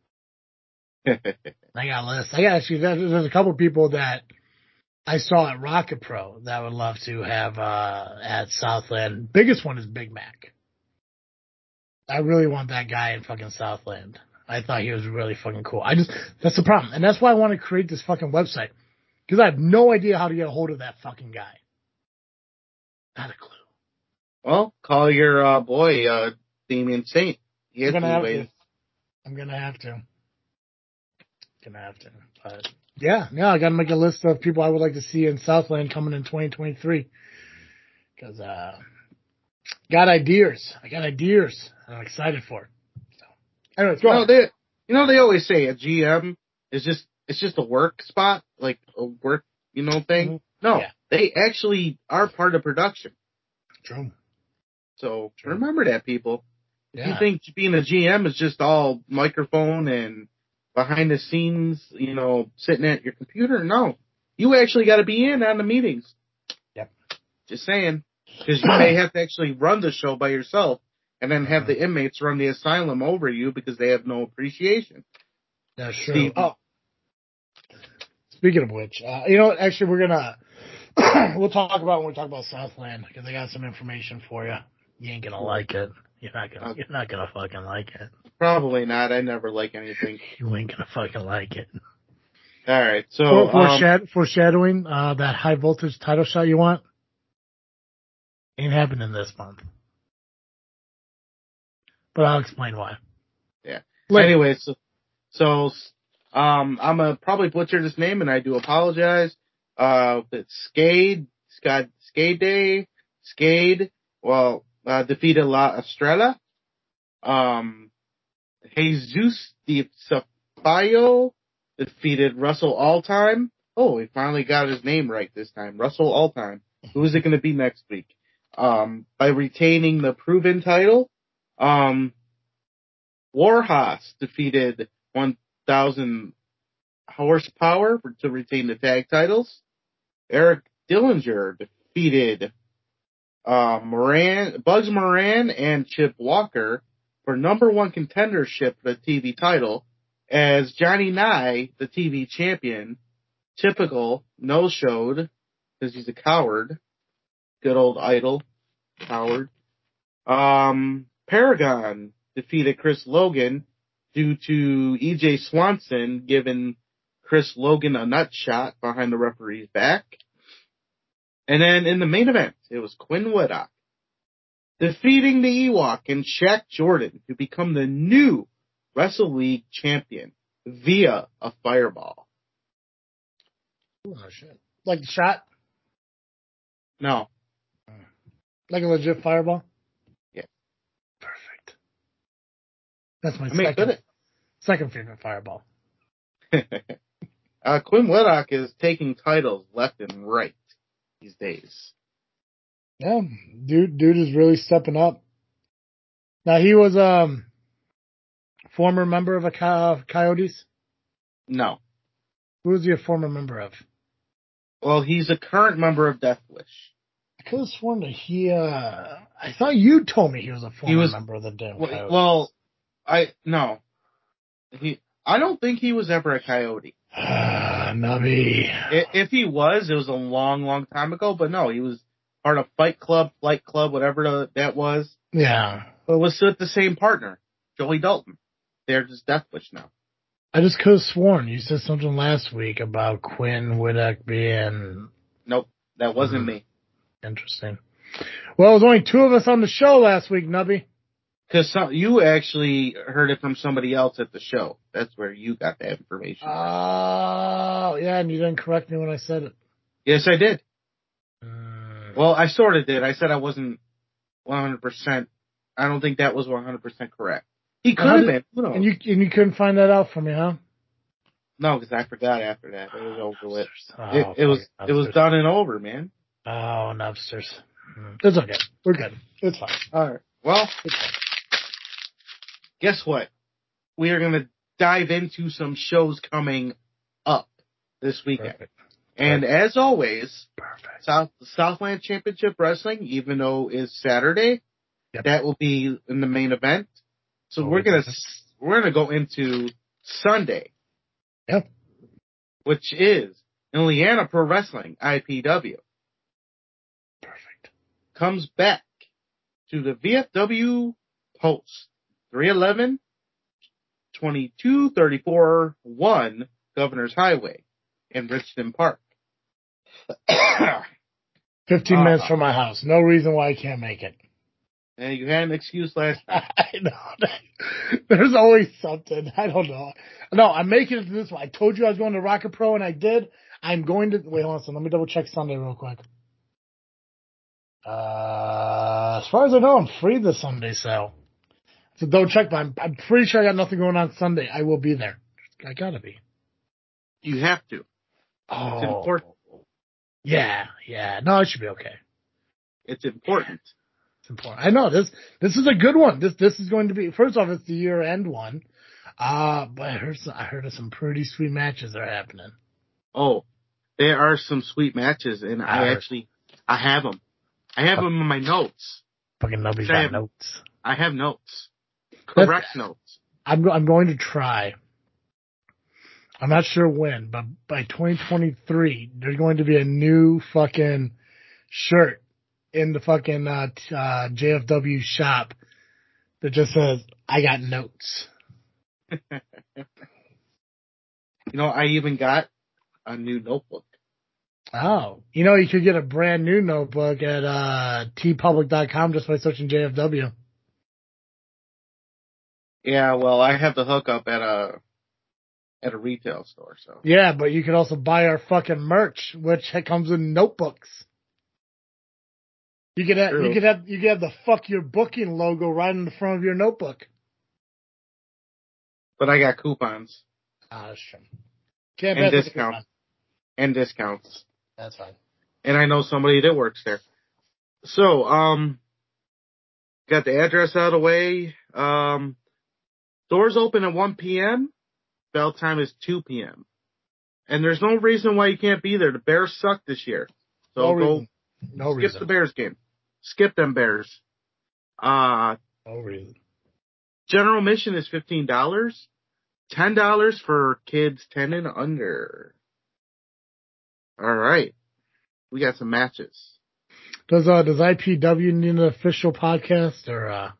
I got a list. I got actually there's a couple of people that I saw at Rocket Pro that I would love to have uh at Southland. Biggest one is Big Mac. I really want that guy in fucking Southland. I thought he was really fucking cool. I just that's the problem, and that's why I want to create this fucking website, because I have no idea how to get a hold of that fucking guy. Not a clue. Well, call your uh, boy uh, Damian Saint. He I'm has gonna have ways. to. I'm gonna have to. Gonna have to. But yeah, yeah, I gotta make a list of people I would like to see in Southland coming in twenty twenty-three. Because uh, got ideas. I got ideas. I'm excited for it. So, anyways, go You know, on. they, you know, they always say a G M is just it's just a work spot, like a work, you know, thing. Mm-hmm. No, Yeah. they actually are part of production. True. So True. remember that, people. If Yeah. you think being a G M is just all microphone and behind the scenes, you know, sitting at your computer, no. You actually got to be in on the meetings. Yep. Just saying. Because you may have to actually run the show by yourself and then have Uh-huh. the inmates run the asylum over you because they have no appreciation. That's true. Steve. Oh, speaking of which, uh, you know what? Actually, we're gonna we'll talk about when we talk about Southland, because I got some information for you. You ain't gonna like it. You're not gonna. You're not gonna fucking like it. Probably not. I never like anything. You ain't gonna fucking like it. All right. So For, um, foreshad- foreshadowing uh, that high voltage title shot you want ain't happening this month. But I'll explain why. yeah. Later. Anyway, so, so um, I'm gonna probably butcher this name, and I do apologize. Uh, it's Skade, Scott, Skade Day, Skade. Well, uh, defeated La Estrella. Um, Jesus Di Safayo defeated Russell Alltime. Oh, he finally got his name right this time. Russell Alltime. Who is it going to be next week? Um, by retaining the proven title. Um, Warhorse defeated one thousand horsepower for, to retain the tag titles. Eric Dillinger defeated uh, Moran, Bugs Moran and Chip Walker for number one contendership for the T V title, as Johnny Nye, the T V champion, typical, no-showed because he's a coward. Good old idol, coward. Um, Paragon defeated Chris Logan due to E J Swanson giving Chris Logan a nut shot behind the referee's back. And then in the main event, it was Quinn Whitlock defeating the Ewok and Shaq Jordan to become the new Wrestle League champion via a fireball. Oh, shit. Like the shot? No. Like a legit fireball? Yeah. Perfect. That's my I mean, second, second favorite fireball. uh, Quinn Whitlock is taking titles left and right these days. Yeah, dude, dude is really stepping up. Now, he was um former member of a Coy- Coyotes. No. Who was he a former member of? Well, he's a current member of Death Wish. I could have sworn that he. Uh, I thought you told me he was a former He was member of the damn well, Coyotes. well, I no. He. I don't think he was ever a Coyote. Ah, Nubby. I- If he was, it was a long, long time ago. But no, he was part of Fight Club, Flight Club, whatever the, that was. Yeah. But it was with the same partner, Joey Dalton. They're just Death Wish now. I just could have sworn you said something last week about Quinn Whitlock being. Nope, that wasn't Hmm. me. Interesting. Well, it was only two of us on the show last week, Nubby. Because you actually heard it from somebody else at the show. That's where you got that information. Oh, yeah, and you didn't correct me when I said it. Yes, I did. Mm. Well, I sort of did. I said I wasn't one hundred percent. I don't think that was one hundred percent correct. He could How have did- been. Who knows? And you and you couldn't find that out for me, huh? No, because I forgot after that. It was over with. Oh, It, it was fucking it was Nubsters. done and over, man. Oh, Nubsters. Mm. It's okay. We're good. It's fine. All right. Well, It's fine. guess what? We are going to dive into some shows coming up this weekend. Perfect. And Perfect. as always, Perfect. South Southland Championship Wrestling, even though it's Saturday, Yep. that will be in the main event. So Always we're gonna happens. we're gonna go into Sunday, Yep. which is Indiana Pro Wrestling I P W Perfect. comes back to the V F W Post three eleven, twenty-two thirty-four one Governor's Highway in Richmond Park. Fifteen Uh, minutes from my house. No reason why I can't make it. And you had an excuse last time. I know. There's always something. I don't know. No, I'm making it to this one. I told you I was going to Rocket Pro, and I did. I'm going to wait. Hold on, so let me double check Sunday real quick. Uh, as far as I know, I'm free this Sunday, so so double check. But I'm I'm pretty sure I got nothing going on Sunday. I will be there. I gotta be. You have to. Oh, It's important. yeah, yeah. No, it should be okay. It's important. It's important. I know this. This is a good one. This this is going to be. First off, it's the year end one. Uh, but I heard some, I heard of some pretty sweet matches that are happening. Oh, there are some sweet matches, and I, I heard. actually I have them. I have them in my notes. Fucking nobody's I got have- notes. I have notes. Correct notes. I'm go- I'm going to try. I'm not sure when, but by twenty twenty-three, there's going to be a new fucking shirt in the fucking uh, t- uh, J F W shop that just says, I got notes. You know, I even got a new notebook. Oh, you know, you could get a brand new notebook at uh, t public dot com just by searching J F W. Yeah, well, I have the hookup at a at a retail store, so Yeah, but you could also buy our fucking merch, which comes in notebooks. You could have, True. you could have, you could have the fuck your booking logo right in the front of your notebook. but I got coupons Ah, that's true. Can't and pass up the discounts coupon. and discounts, That's fine. and I know somebody that works there. So, um, got the address out of the way. Um, doors open at one p.m. Bell time is two p.m. And there's no reason why you can't be there. The Bears suck this year. So No go reason. No skip reason. the Bears game. Skip them Bears. Uh, No reason. general admission is fifteen dollars. ten dollars for kids ten and under. All right. We got some matches. Does uh does I P W need an official podcast or uh?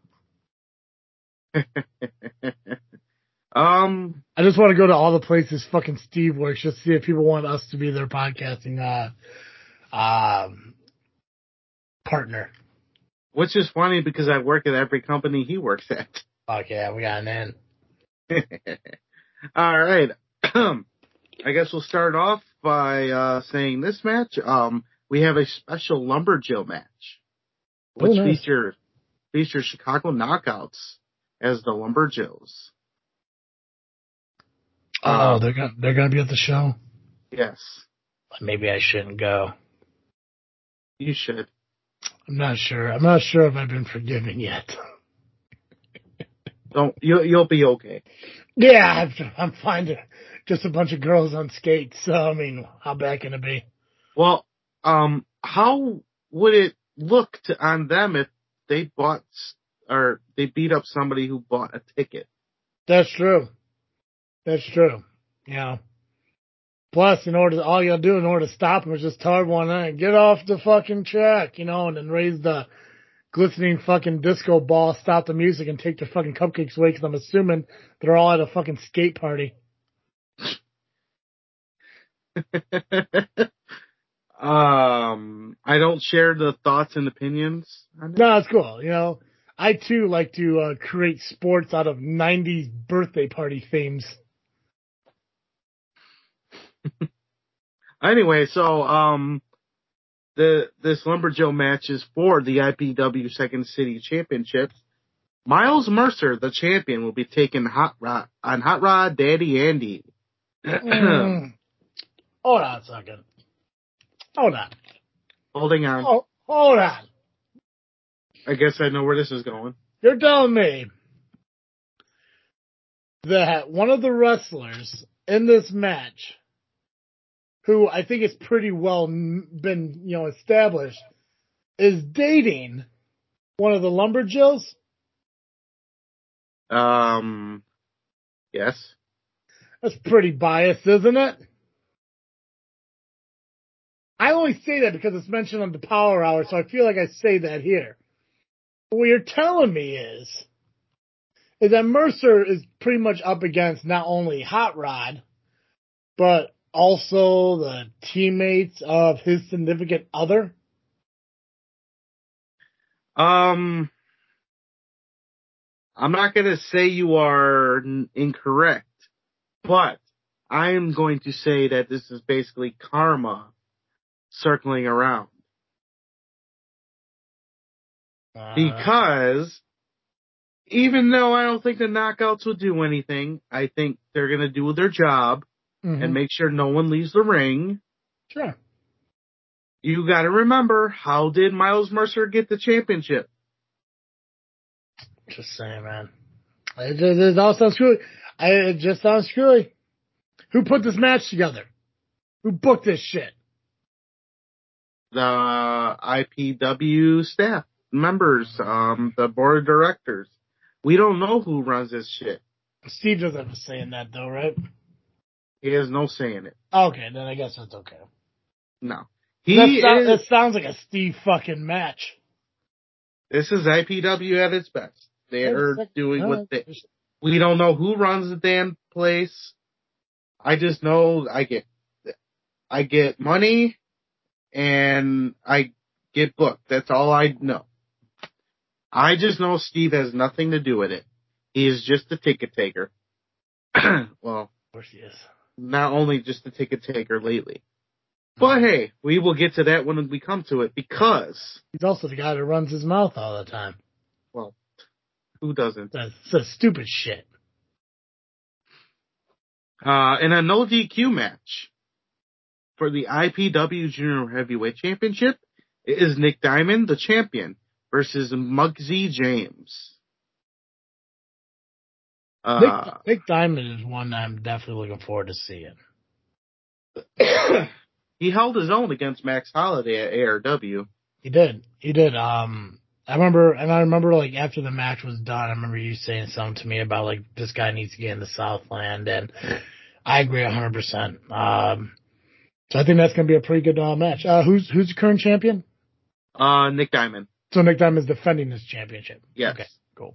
um, I just want to go to all the places fucking Steve works just to see if people want us to be their podcasting uh um partner. which is funny because I work at every company he works at. Fuck yeah, we got an in. All right. I guess we'll start off by uh, saying this match. Um, we have a special Lumberjill match, which Oh, nice. features features Chicago Knockouts as the Lumberjills. Oh, Uh, they're gonna they're gonna be at the show. yes, Maybe I shouldn't go. you should. I'm not sure. I'm not sure if I've been forgiven yet. Don't you'll you'll be okay. Yeah, I'm, I'm fine. To, just a bunch of girls on skates. So I mean, how bad can it be? Well, um, how would it look to, on them if they bought s- or they beat up somebody who bought a ticket? That's true. That's true. You know. Plus, in order, all you gotta do in order to stop them is just tell everyone, hey, get off the fucking track, you know, and then raise the glistening fucking disco ball, stop the music, and take their fucking cupcakes away. Because I'm assuming they're all at a fucking skate party. um, I don't share the thoughts and opinions on it. No, it's cool. You know, I too like to uh, create sports out of nineties birthday party themes. Anyway, so um, the this Lumberjill match is for the I P W Second City Championship. Miles Mercer, the champion, will be taking Hot Rod on Hot Rod Daddy Andy. Mm. Hold on a second. Hold on. Holding on. Oh, hold on. I guess I know where this is going. You're telling me that one of the wrestlers in this match, who I think is pretty well been, you know, established, is dating one of the Lumberjills? Um, yes. That's pretty biased, isn't it? I only say that because it's mentioned on the Power Hour, so I feel like I say that here. But what you're telling me is, is that Mercer is pretty much up against not only Hot Rod, but also the teammates of his significant other? Um, I'm not going to say you are n- incorrect, but I am going to say that this is basically karma circling around. Uh, Because even though I don't think the knockouts will do anything, I think they're going to do their job mm-hmm. and make sure no one leaves the ring. Sure. You got to remember, how did Miles Mercer get the championship? Just saying, man. It, it, it all sounds screwy. I, it just sounds screwy. Who put this match together? Who booked this shit? The I P W staff members, um, the board of directors. We don't know who runs this shit. Steve doesn't have a say in that, though, right? He has no say in it. Okay, then I guess that's okay. No. He That, so, is, that sounds like a Steve fucking match. this is I P W at its best. They're doing what they, we don't know who runs the damn place. I just know I get, I get money and I get booked. That's all I know. I just know Steve has nothing to do with it. He is just a ticket taker. Well, of course he is. Not only just a ticket taker lately. But hey, we will get to that when we come to it, because he's also the guy that runs his mouth all the time. Well, who doesn't? That's, that's stupid shit. Uh, in a no D Q match for the I P W Junior Heavyweight Championship, it is Nick Diamond, the champion, versus Muggsy James. Uh, Nick, Nick Diamond is one I'm definitely looking forward to seeing. He held his own against Max Holiday at A R W. He did. He did. Um, I remember, and I remember, like, after the match was done, I remember you saying something to me about, like, this guy needs to get in the Southland, and I agree one hundred percent. Um, so I think that's going to be a pretty good uh, match. Uh, who's who's the current champion? Uh, Nick Diamond. So Nick Diamond is defending his championship. Yes. Okay, cool.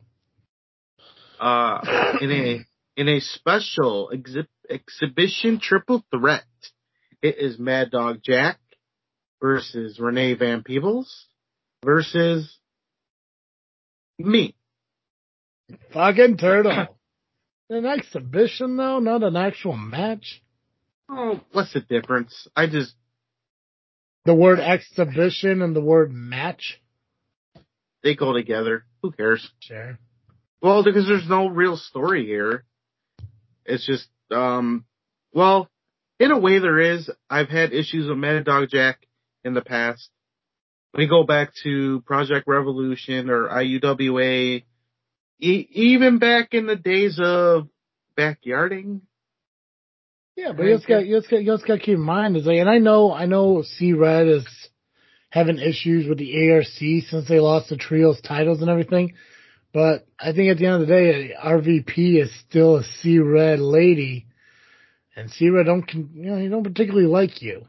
Uh, in a in a special exhi- exhibition triple threat, it is Mad Dog Jack versus Renee Van Peebles versus me. Fucking turtle. An exhibition, though, not an actual match. Oh, what's the difference? I just The word exhibition and the word match. they go together. Who cares? Sure. Well, because there's no real story here. It's just, um, well, in a way there is. I've had issues with Mad Dog Jack in the past. We go back to Project Revolution or I U W A, e- even back in the days of backyarding. Yeah, but you just got you just got you just got to keep in mind is like, and I know I know C Red is having issues with the A R C since they lost the trios titles and everything, but I think at the end of the day, R V P is still a C Red lady, and C Red don't you know he don't particularly like you.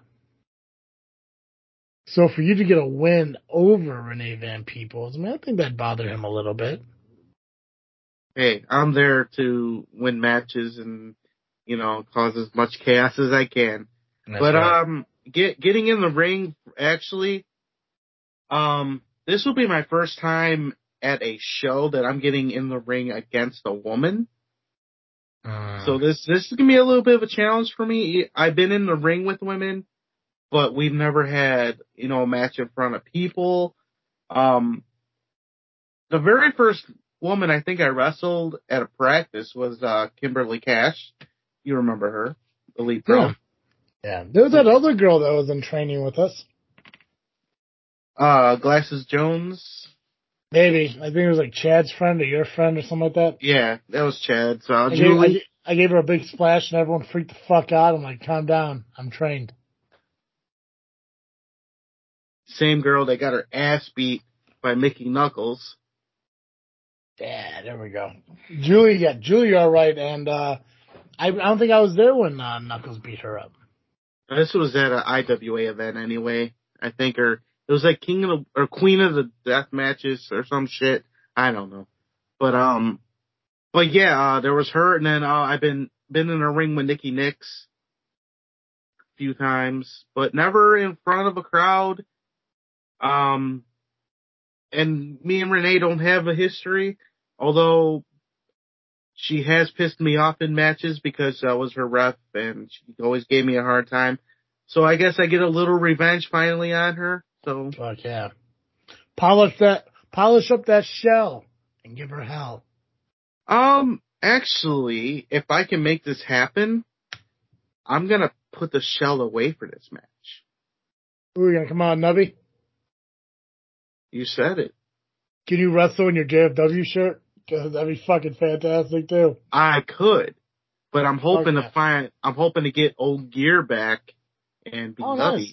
So for you to get a win over Renee Van Peebles, I mean, I think that bothered him a little bit. Hey, I'm there to win matches and, you know, cause as much chaos as I can. That's but right. um, get getting in the ring actually, um, this will be my first time at a show that I'm getting in the ring against a woman. Uh, So this this is gonna be a little bit of a challenge for me. I've been in the ring with women, but we've never had, you know, a match in front of people. Um, the very first woman I think I wrestled at a practice was uh, Kimberly Cash. You remember her? Elite Pro. Yeah. Yeah. There was that other girl that was in training with us. Uh, Glasses Jones. Maybe. I think it was like Chad's friend or your friend or something like that. Yeah, that was Chad. So I Julie. gave, I, I gave her a big splash and everyone freaked the fuck out. I'm like, calm down. I'm trained. Same girl that got her ass beat by Mickey Knuckles. Yeah, there we go. Julie, yeah, Julie, all right. And uh, I, I don't think I was there when uh, Knuckles beat her up. This was at an I W A event anyway. I think, or it was like King of the, or Queen of the Death Matches or some shit. I don't know. But, um, but yeah, uh, there was her, and then, uh, I've been, been in a ring with Nikki Nix a few times, but never in front of a crowd. Um, and me and Renee don't have a history, although she has pissed me off in matches because I was her ref and she always gave me a hard time. So I guess I get a little revenge finally on her. So Fuck yeah. Polish that, polish up that shell and give her hell. Um, actually, if I can make this happen, I'm gonna put the shell away for this match. Who are you gonna come on, Nubby? You said it. Can you wrestle in your J F W shirt? Cause that'd be fucking fantastic too. I could, but I'm hoping Okay. to find. I'm hoping to get old gear back and be Oh, nubby. nice.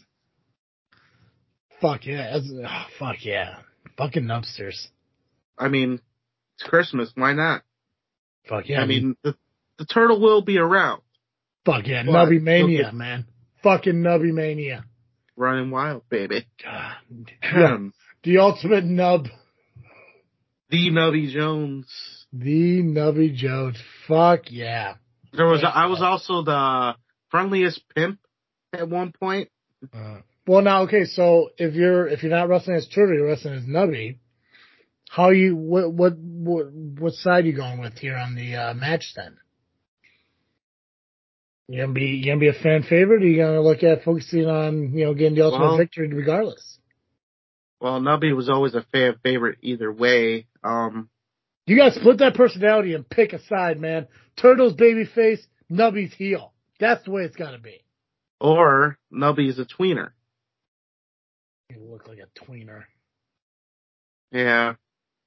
Fuck yeah. That's, oh, fuck yeah. Fucking Nubsters. I mean, it's Christmas. Why not? Fuck yeah. I mean, the the turtle will be around. Fuck yeah. But Nubby Mania, man. Fucking Nubby Mania. Running wild, baby. God. Yeah. The ultimate nub. The Nubby Jones. The Nubby Jones. Fuck yeah. There was. A, I was also the friendliest pimp at one point. Uh, well, now, okay, so if you're if you're not wrestling as Turtle, you're wrestling as Nubby. How you what what what what side you going with here on the uh, match then? You gonna be you gonna be a fan favorite, or you gonna look at focusing on you know getting the ultimate Well, victory regardless? Well, Nubby was always a fan favorite either way. Um, You gotta split that personality and pick a side, man. Turtle's babyface, Nubby's heel. That's the way it's gotta be. or Nubby's a tweener. You look like a tweener. Yeah.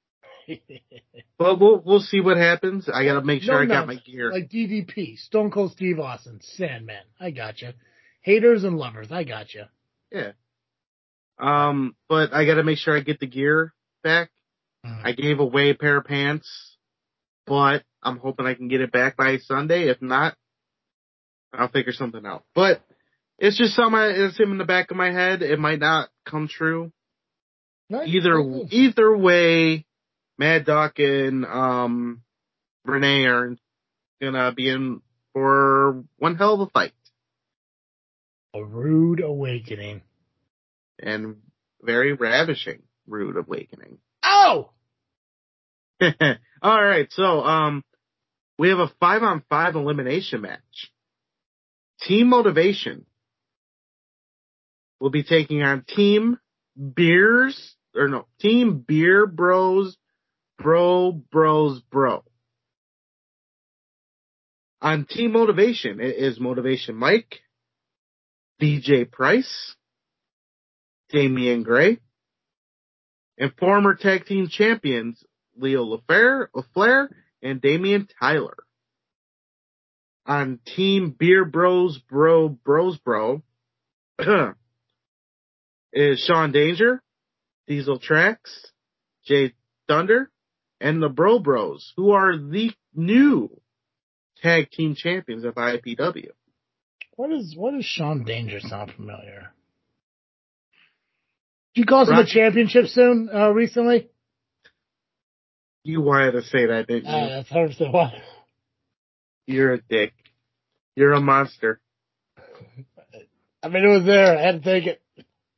But we'll we'll see what happens. I gotta make sure No I got my nonsense. gear. Like D D P, Stone Cold Steve Austin, Sandman. I gotcha. Haters and lovers. I gotcha. Yeah. Um, but I gotta make sure I get the gear back. Mm. I gave away a pair of pants, but I'm hoping I can get it back by Sunday. If not, I'll figure something out. But it's just something that's in the back of my head. It might not come true. Nice. Either Nice. either way, Mad Dog and um, Renee are gonna be in for one hell of a fight. A rude awakening. And very ravishing rude awakening. Oh! All right, so um, we have a five on five elimination match. Team Motivation will be taking on Team Beers or no Team Beer Bros, Bro Bros Bro. On Team Motivation, it is Motivation Mike, D J Price, Damian Gray, and former tag team champions Leo LaFleur, LaFleur and Damian Tyler. On Team Beer Bros Bro Bros Bro is Sean Danger, Diesel Trax, Jay Thunder, and the Bro Bros, who are the new tag team champions of I P W. What is what does Sean Danger sound familiar? Did you cost him a Rock- championship soon, uh, recently? You wanted to say that, didn't you? Uh, that's one hundred percent what. You're a dick. You're a monster. I mean, it was there. I had to take it.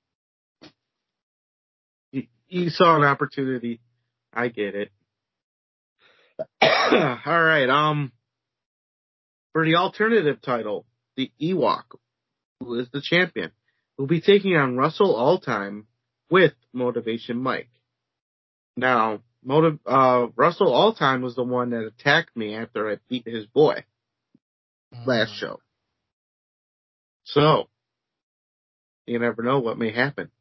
You, you saw an opportunity. I get it. All right. Um, for the alternative title, the Ewok, who is the champion, will be taking on Russell Alltime with Motivation Mike. Now, Motiv- uh, Russell Alltime was the one that attacked me after I beat his boy last show. So, you never know what may happen.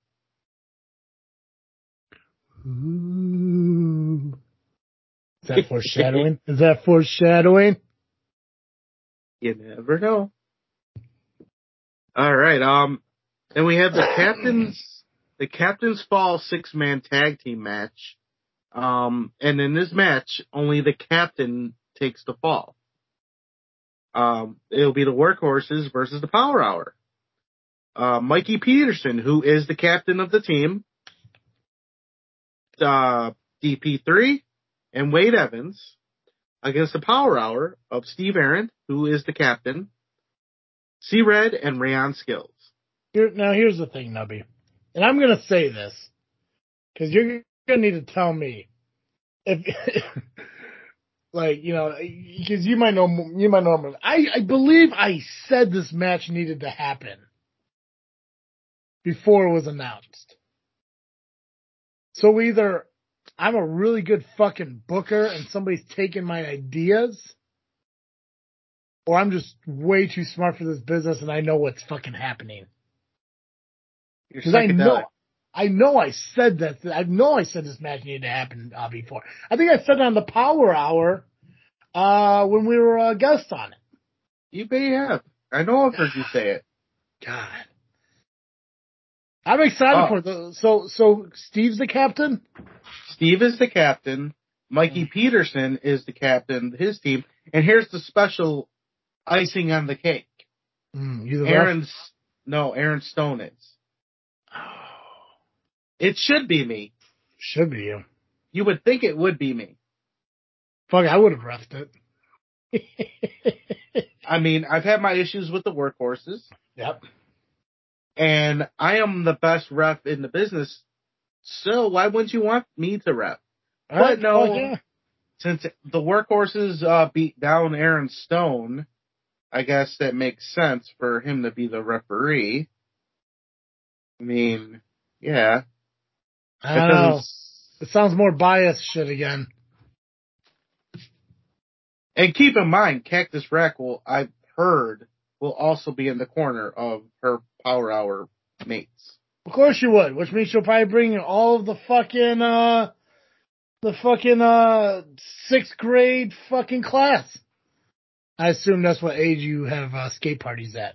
Ooh. Is that foreshadowing? Is that foreshadowing? You never know. All right. Um, then we have the captains, the captains fall six man tag team match. Um, and in this match, only the captain takes the fall. Um, it'll be the Workhorses versus the Power Hour. Uh, Mikey Peterson, who is the captain of the team, uh, D P three, and Wade Evans against the Power Hour of Steve Aaron, who is the captain, C-Red, and Rayon Skills. Here, now, here's the thing, Nubby. And I'm going to say this, because you're going to need to tell me if, like, you know, because you might know, you might know. I, I believe I said this match needed to happen before it was announced. So either I'm a really good fucking booker and somebody's taking my ideas, or I'm just way too smart for this business and I know what's fucking happening. Because I know, I know I said that. I know I said this match needed to happen uh, before. I think I said it on the Power Hour uh, when we were uh, guests on it. You may have. I know I've heard you say it. God, I'm excited oh. for it. So, so Steve's the captain. Steve is the captain. Mikey mm. Peterson is the captain of his team. And here's the special icing on the cake. Mm, Aaron's no, Aaron Stone is. It should be me. Should be you. You would think it would be me. Fuck, I would have refed it. I mean, I've had my issues with the Workhorses. Yep. And I am the best ref in the business. So why wouldn't you want me to ref? All but right, no, yeah. Since the Workhorses uh, beat down Aaron Stone, I guess that makes sense for him to be the referee. I mean, yeah. I don't know. It sounds more biased shit again. And keep in mind, Cactus Rack will, I've heard, will also be in the corner of her Power Hour mates. Of course you would, which means she'll probably bring all of the fucking, uh, the fucking, uh, sixth grade fucking class. I assume that's what age you have, uh, skate parties at.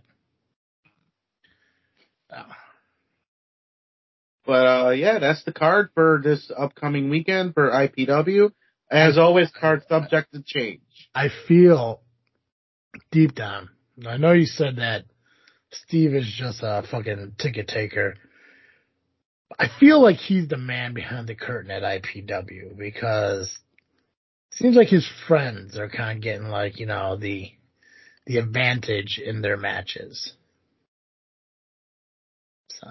Oh. But, uh, yeah, that's the card for this upcoming weekend for I P W. As always, card subject to change. I feel deep down, I know you said that Steve is just a fucking ticket taker. I feel like he's the man behind the curtain at I P W because it seems like his friends are kind of getting like, you know, the, the advantage in their matches. So.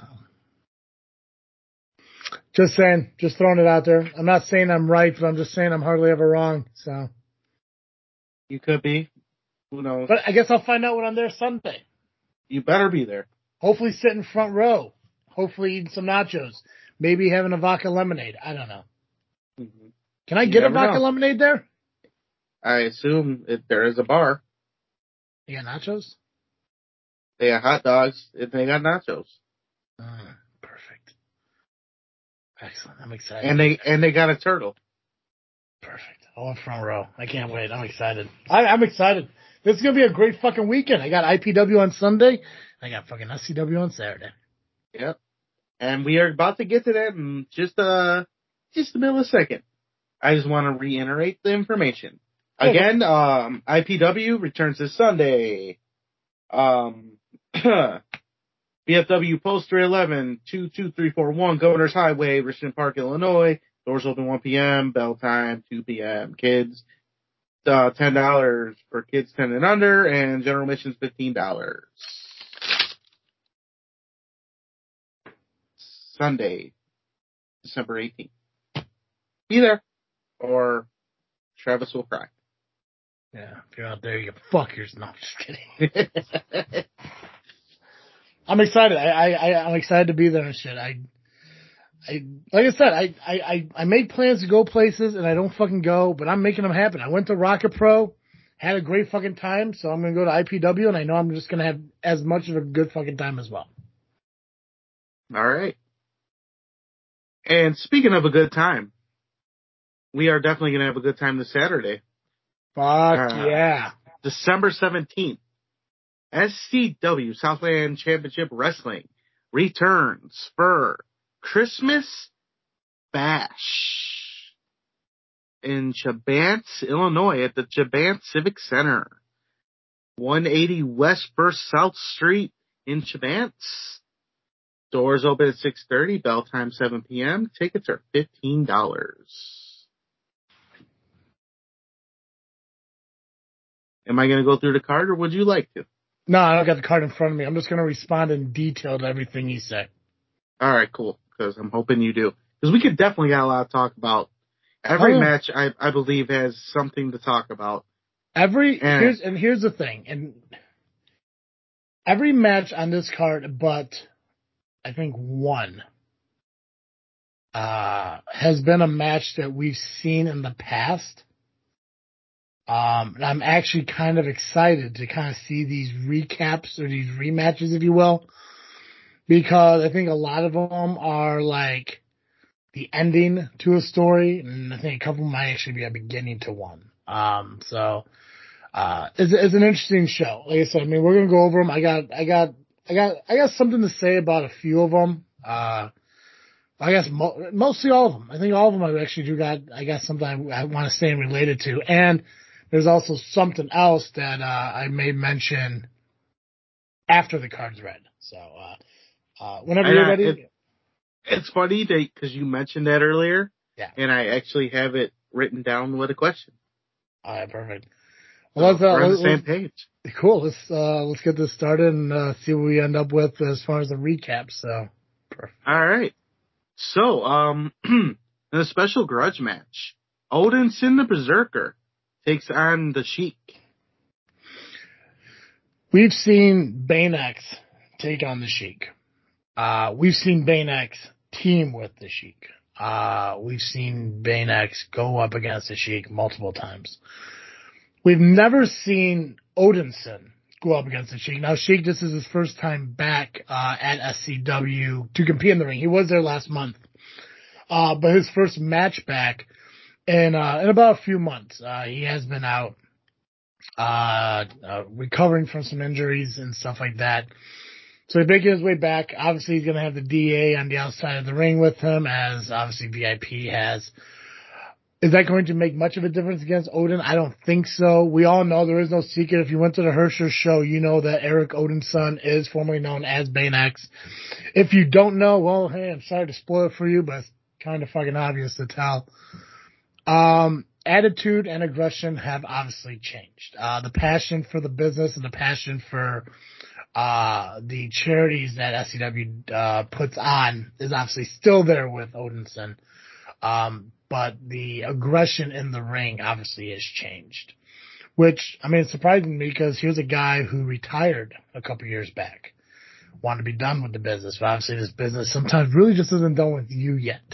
Just saying, just throwing it out there. I'm not saying I'm right, but I'm just saying I'm hardly ever wrong. So you could be. Who knows? But I guess I'll find out when I'm there Sunday. You better be there. Hopefully sitting front row. Hopefully eating some nachos. Maybe having a vodka lemonade. I don't know. Mm-hmm. Can I you get a vodka know. lemonade there? I assume if there is a bar. They got nachos? They got hot dogs and they got nachos. Mm. Excellent. I'm excited. And they and they got a turtle. Perfect. All in front row. I can't wait. I'm excited. I, I'm excited. This is gonna be a great fucking weekend. I got I P W on Sunday. I got fucking S C W on Saturday. Yep. And we are about to get to that in just uh just a millisecond. I just want to reiterate the information. Again, um I P W returns this Sunday. Um B F W Post three eleven, two two three four one, Governor's Highway, Richmond Park, Illinois. Doors open one p.m., bell time two p.m. Kids, uh, ten dollars for kids ten and under, and general admissions fifteen dollars. Sunday, December eighteenth. Be there, or Travis will cry. Yeah, if you're out there, you fuck yours. No, I'm just kidding. I'm excited. I, I, I'm excited to be there and shit. I, I, like I said, I, I, I made plans to go places and I don't fucking go, but I'm making them happen. I went to Rocket Pro, had a great fucking time, so I'm going to go to I P W, and I know I'm just going to have as much of a good fucking time as well. All right. And speaking of a good time, we are definitely going to have a good time this Saturday. Fuck Uh, yeah. December seventeenth. S C W, Southland Championship Wrestling, returns for Christmas Bash in Chabance, Illinois at the Chabance Civic Center. one eighty West First South Street in Chabance. Doors open at six thirty, bell time seven p.m. Tickets are fifteen dollars. Am I going to go through the card, or would you like to? No, I don't got the card in front of me. I'm just going to respond in detail to everything you say. All right, cool, because I'm hoping you do. Because we could definitely got a lot to talk about. Every oh, yeah. match, I, I believe, has something to talk about. Every and, here's and here's the thing, and every match on this card, but I think one, uh, has been a match that we've seen in the past. Um, and I'm actually kind of excited to kind of see these recaps or these rematches, if you will, because I think a lot of them are like the ending to a story, and I think a couple might actually be a beginning to one. Um, so, uh, it's, it's an interesting show. Like I said, I mean, we're gonna go over them. I got, I got, I got, I got something to say about a few of them. Uh, I guess mo- mostly all of them. I think all of them I actually do got, I got something I, I want to say and related to. And there's also something else that, uh, I may mention after the card's read. So, uh, uh, whenever and you're I, ready. It, it's funny that, because you mentioned that earlier. Yeah. And I actually have it written down with a question. All right, perfect. So Well, let's, uh, we're on the let's, same page. Cool. Let's, uh, let's get this started and, uh, see what we end up with as far as the recap. So, perfect. All right. So, um, in a special grudge match, Odinson the Berserker takes on the Sheik. We've seen Banex take on the Sheik. Uh, we've seen Banex team with the Sheik. Uh, we've seen Banex go up against the Sheik multiple times. We've never seen Odinson go up against the Sheik. Now, Sheik, this is his first time back, uh, at S C W to compete in the ring. He was there last month. Uh, but his first match back in, uh, in about a few months. Uh, he has been out, uh, uh, recovering from some injuries and stuff like that. So he's making his way back. Obviously, he's going to have the D A on the outside of the ring with him, as obviously V I P has. Is that going to make much of a difference against Odin? I don't think so. We all know there is no secret. If you went to the Hersher show, you know that Eric Odinson is formerly known as Banex. If you don't know, well, hey, I'm sorry to spoil it for you, but it's kind of fucking obvious to tell. Um, attitude and aggression have obviously changed. Uh, the passion for the business and the passion for uh, the charities that S C W uh, puts on is obviously still there with Odinson. Um, but the aggression in the ring obviously has changed. Which, I mean, it's surprising me because here's a guy who retired a couple years back. Wanted to be done with the business, but obviously this business sometimes really just isn't done with you yet.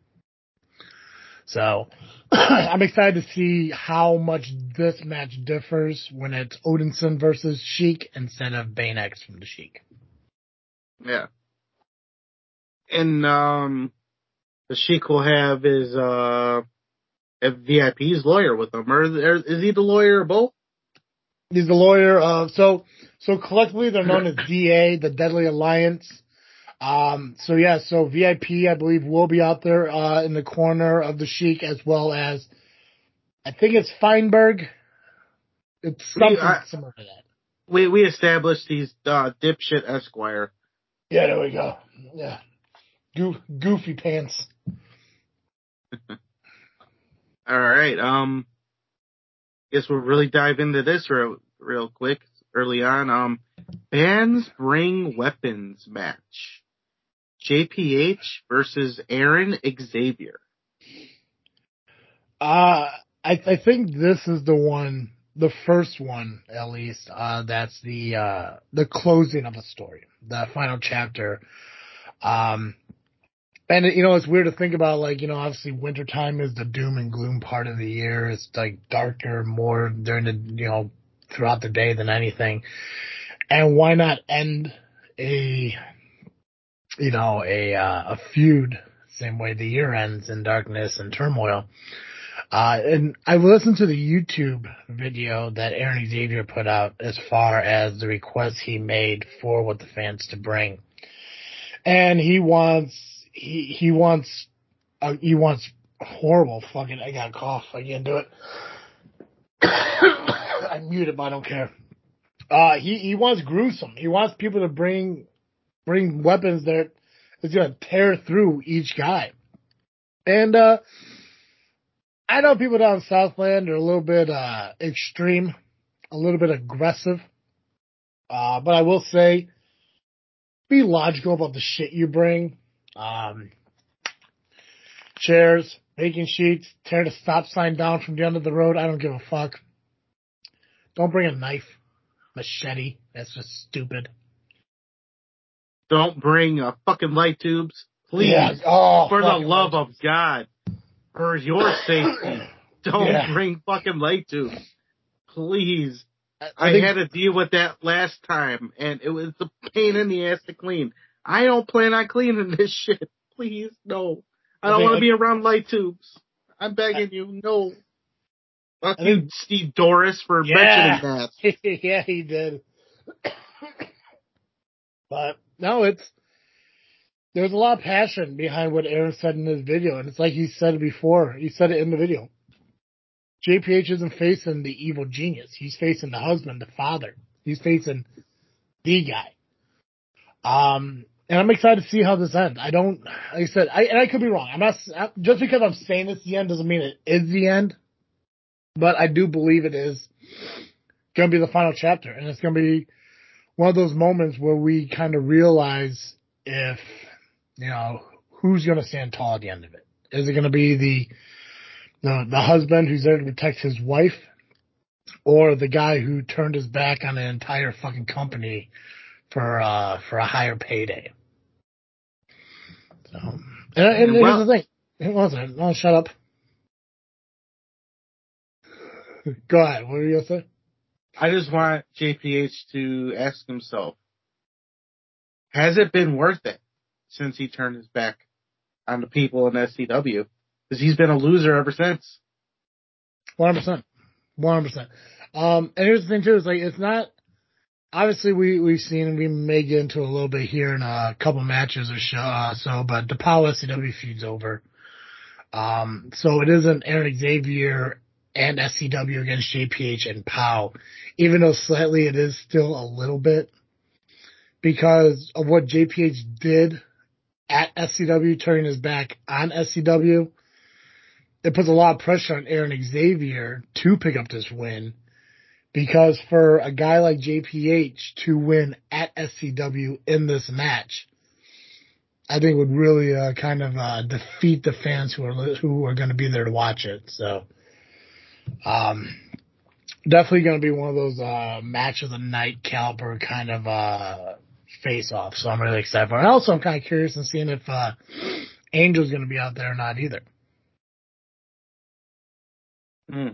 So, I'm excited to see how much this match differs when it's Odinson versus Sheik instead of Banex from the Sheik. Yeah. And, um, the Sheik will have his, uh, V I P's lawyer with him. Or is he the lawyer of both? He's the lawyer of, so, so collectively they're known as D A, the Deadly Alliance. Um, so yeah, so V I P, I believe, will be out there, uh, in the corner of the Sheik, as well as, I think it's Feinberg. It's something we, I, similar to that. We, we established he's, uh, dipshit Esquire. Yeah, there we go. Yeah. Go- goofy pants. All right. Um, guess we'll really dive into this real, real quick early on. Um, Bands Bring Weapons match. J P H versus Aaron Xavier. Uh, I, I think this is the one, the first one, at least, uh, that's the, uh, the closing of a story, the final chapter. Um, And, you know, it's weird to think about, like, you know, obviously wintertime is the doom and gloom part of the year. It's, like, darker more during the, you know, throughout the day than anything. And why not end a, you know, a, uh, a feud same way the year ends in darkness and turmoil? Uh, and I listened to the YouTube video that Aaron Xavier put out as far as the request he made for what the fans to bring. And he wants, he, he wants, uh, he wants horrible fucking, I got a cough, I can't do it. I'm muted, but I don't care. Uh, he, he wants gruesome. He wants people to bring, bring weapons that is gonna tear through each guy. And, uh, I know people down in Southland are a little bit, uh, extreme, a little bit aggressive. Uh, but I will say, be logical about the shit you bring. Um, chairs, baking sheets, tear the stop sign down from the end of the road. I don't give a fuck. Don't bring a knife, machete. That's just stupid. Don't bring uh, fucking light tubes. Please. Yeah. Oh, for the love light of God. For your safety. Don't yeah. bring fucking light tubes. Please. I, I, I think, had to deal with that last time, and it was a pain in the ass to clean. I don't plan on cleaning this shit. Please, no. I, I don't want to be around light tubes. I'm begging I, you, no. Fuck you, think, Steve Doris, for yeah. mentioning that. Yeah, he did. But, no, it's, there's a lot of passion behind what Aaron said in his video, and it's like he said it before. He said it in the video. J P H isn't facing the evil genius. He's facing the husband, the father. He's facing the guy. Um, and I'm excited to see how this ends. I don't, like I said, I, and I could be wrong. I'm not, just because I'm saying it's the end doesn't mean it is the end. But I do believe it is going to be the final chapter. And it's going to be one of those moments where we kind of realize if, you know, who's going to stand tall at the end of it. Is it going to be the, The, the husband who's there to protect his wife, or the guy who turned his back on an entire fucking company for uh for a higher payday? So, and, and well, here's the thing. It wasn't. No, shut up. Go ahead. What were you gonna say? I just want J P H to ask himself, has it been worth it since he turned his back on the people in S C W? Because he's been a loser ever since. one hundred percent. one hundred percent. Um, and here's the thing, too. Is like, it's not, obviously, we, we've seen, and we may get into a little bit here in a couple matches or so, uh, so but the POW S C W feud's over. Um, so it isn't Aaron Xavier and S C W against J P H and POW, even though slightly it is still a little bit, because of what J P H did at S C W, turning his back on S C W. It puts a lot of pressure on Aaron Xavier to pick up this win, because for a guy like J P H to win at S C W in this match, I think would really uh, kind of uh, defeat the fans who are who are going to be there to watch it. So, um, definitely going to be one of those uh, match of the night caliber kind of uh, face off. So I'm really excited for it. And also, I'm kind of curious in seeing if uh, Angel's going to be out there or not either. Mm.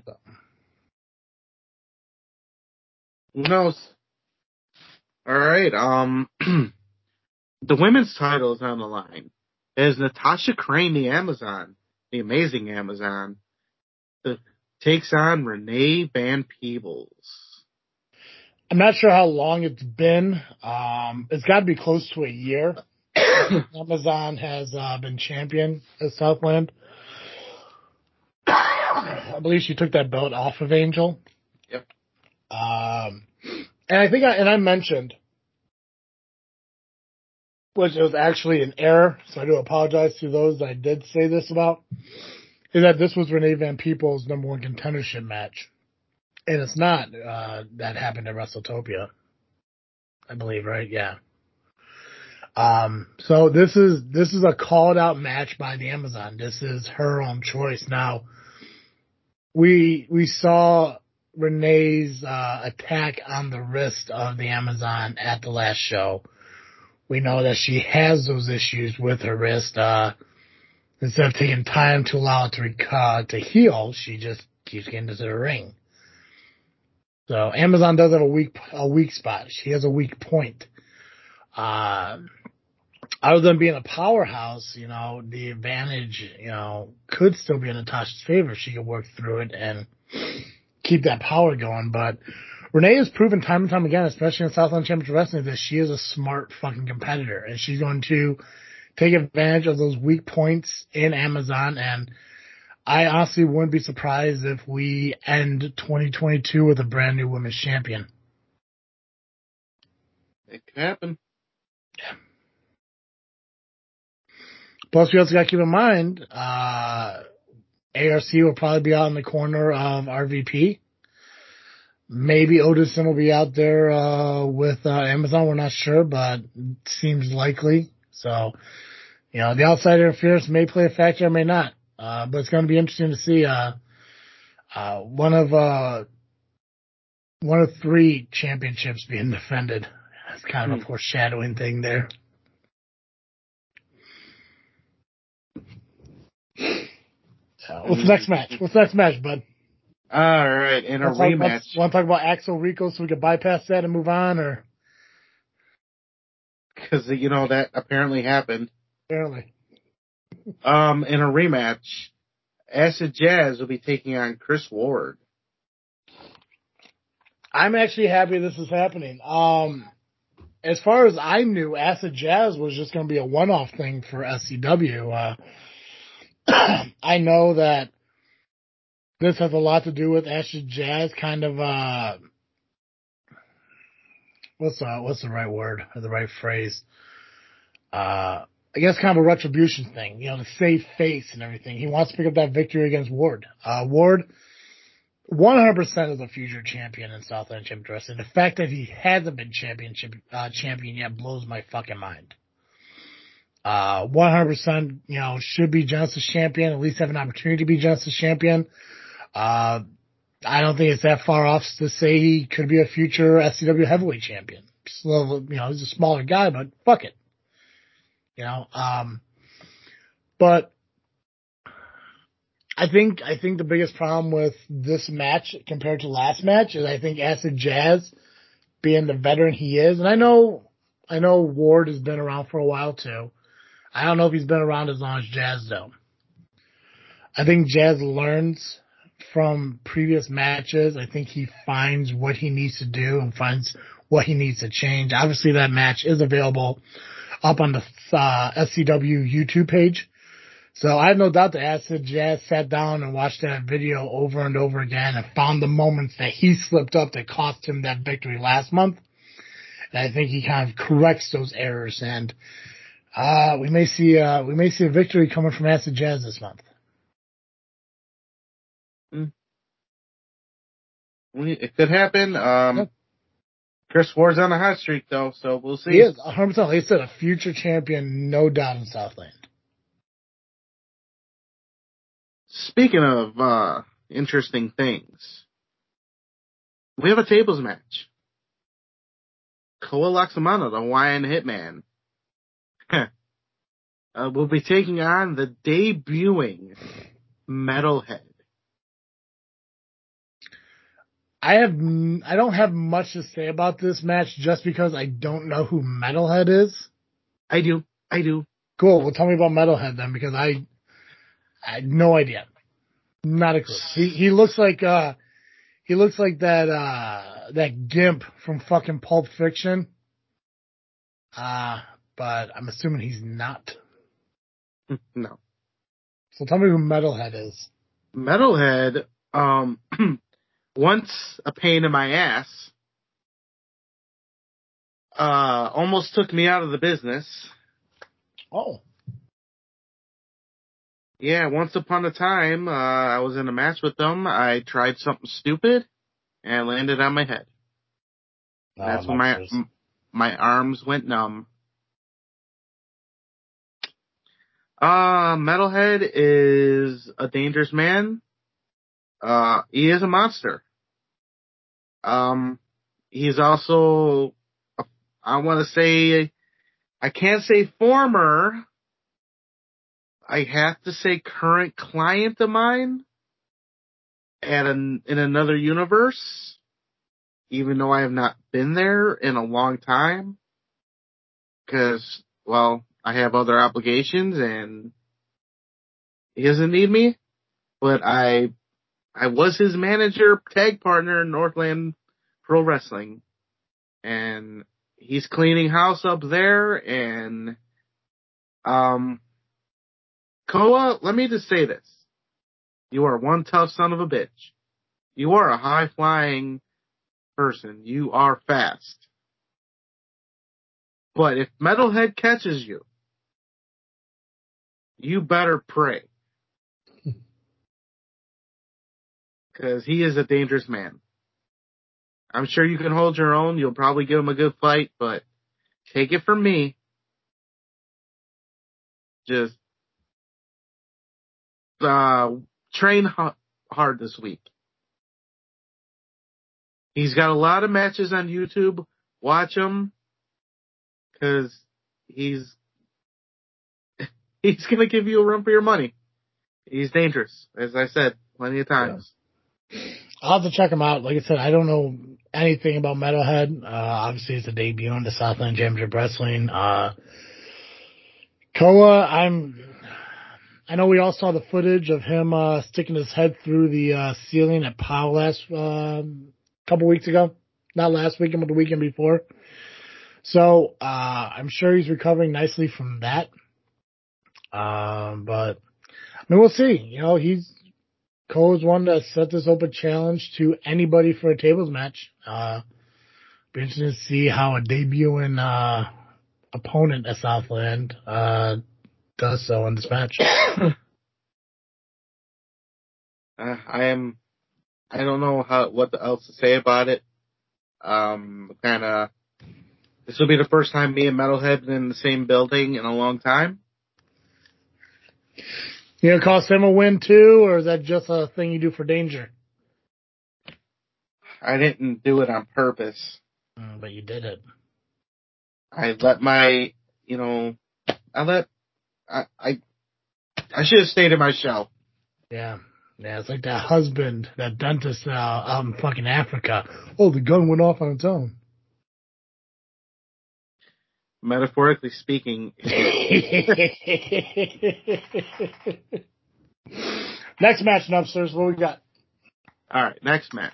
Who knows? All right. Um, the women's title is on the line. As Natasha Crane, the Amazon, the amazing Amazon, the, takes on Renee Van Peebles. I'm not sure how long it's been. Um, it's got to be close to a year. Amazon has uh, been champion at Southland. I believe she took that belt off of Angel. Yep. Um, and I think I, and I mentioned, which was actually an error, so I do apologize to those that I did say this about, is that this was Renee Van Peebles' number one contendership match. And it's not. Uh, that happened at WrestleTopia, I believe, right? Yeah. Um, so this is, this is a called out match by the Amazon. This is her own choice. Now, we, we saw Renee's, uh, attack on the wrist of the Amazon at the last show. We know that she has those issues with her wrist. Uh, instead of taking time to allow it to rec- to heal, she just keeps getting into the ring. So Amazon does have a weak a weak spot. She has a weak point. Uh, other than being a powerhouse, you know, the advantage, you know, could still be in Natasha's favor if she could work through it and keep that power going. But Renee has proven time and time again, especially in Southland Championship Wrestling, that she is a smart fucking competitor, and she's going to take advantage of those weak points in Amazon. And I honestly wouldn't be surprised if we end twenty twenty-two with a brand new women's champion. It could happen. Yeah. Plus, we also got to keep in mind, uh, A R C will probably be out in the corner of R V P. Maybe Odinson will be out there uh, with uh, Amazon. We're not sure, but it seems likely. So, you know, the outside interference may play a factor, or may not. Uh, but it's going to be interesting to see uh, uh, one of uh, one of three championships being defended. That's kind of Hmm. a foreshadowing thing there. Uh, what's the next match? What's the next match, bud? All right, in a Want to talk about, rematch. want to talk about Axel Rico so we can bypass that and move on, or Because, you know, that apparently happened. apparently? Um, in a rematch, Acid Jazz will be taking on Chris Ward. I'm actually happy this is happening. Um, as far as I knew, Acid Jazz was just going to be a one-off thing for S C W. Uh, I know that this has a lot to do with Acid Jazz kind of, uh, what's the, what's the right word or the right phrase? Uh, I guess kind of a retribution thing, you know, to save face and everything. He wants to pick up that victory against Ward. Uh, Ward, one hundred percent is a future champion in Southland Championship Wrestling. The fact that he hasn't been championship uh, champion yet blows my fucking mind. Uh, one hundred percent, you know, should be Genesis champion, at least have an opportunity to be Genesis champion. Uh, I don't think it's that far off to say he could be a future S C W heavyweight champion. So, you know, he's a smaller guy, but fuck it. You know, um, but I think, I think the biggest problem with this match compared to last match is I think Acid Jazz, being the veteran he is, and I know, I know Ward has been around for a while too. I don't know if he's been around as long as Jazz though. I think Jazz learns from previous matches. I think he finds what he needs to do and finds what he needs to change. Obviously that match is available up on the uh, S C W YouTube page. So I have no doubt that Acid Jazz sat down and watched that video over and over again and found the moments that he slipped up that cost him that victory last month. And I think he kind of corrects those errors, and uh, we may see uh, we may see a victory coming from Acid Jazz this month. It could happen. Um, Yep. Chris Ward's on a hot streak, though, so we'll see. He is one hundred percent. Like I said, a future champion, no doubt, in Southland. Speaking of uh, interesting things, we have a tables match. Koa Laxamana, the Hawaiian Hitman, uh, will be taking on the debuting Metalhead. I have n- I don't have much to say about this match just because I don't know who Metalhead is. I do. I do. Cool. Well, tell me about Metalhead then, because I I had no idea. Not a clue. He he looks like uh he looks like that uh that gimp from fucking Pulp Fiction. Uh but I'm assuming he's not. No. So tell me who Metalhead is. Metalhead, um, once a pain in my ass, uh, almost took me out of the business. Oh. Yeah, once upon a time, uh, I was in a match with them. I tried something stupid and landed on my head. Oh, That's when my m- my arms went numb. Uh, Metalhead is a dangerous man. Uh, he is a monster. Um, he's also, a, I want to say, I can't say former, I have to say current client of mine at an, in another universe, even though I have not been there in a long time, because, well, I have other obligations and he doesn't need me, but I, I was his manager, tag partner in Northland Pro Wrestling, and he's cleaning house up there, and, um, Koa, let me just say this. You are one tough son of a bitch. You are a high-flying person. You are fast. But if Metalhead catches you, you better pray. Because he is a dangerous man. I'm sure you can hold your own. You'll probably give him a good fight, but take it from me. Just uh, train h- hard this week. He's got a lot of matches on YouTube. Watch them. Because he's he's going to give you a run for your money. He's dangerous, as I said plenty of times. Yeah. I'll have to check him out. Like I said, I don't know anything about Metalhead. Uh, obviously, it's a debut on the Southland Championship Wrestling. Uh, Koa, I'm. I know we all saw the footage of him uh, sticking his head through the uh, ceiling at POW last uh, couple weeks ago. Not last weekend, but the weekend before. So uh, I'm sure he's recovering nicely from that. Um, but I mean, we'll see. You know, he's Cole's one that set this open challenge to anybody for a tables match. Uh, be interesting to see how a debuting uh, opponent at Southland uh, does so in this match. uh, I am. I don't know how what else to say about it. Um, kind of. This will be the first time me and Metalhead been in the same building in a long time. You gonna cost him a win too, or is that just a thing you do for danger? I didn't do it on purpose. Mm, but you did it. I let my, you know, I let, I, I, I should have stayed in my shell. Yeah. Yeah, it's like that husband, that dentist uh, out in fucking Africa. Oh, the gun went off on its own. Metaphorically speaking. Next match, Nubsters, what we got? All right, next match.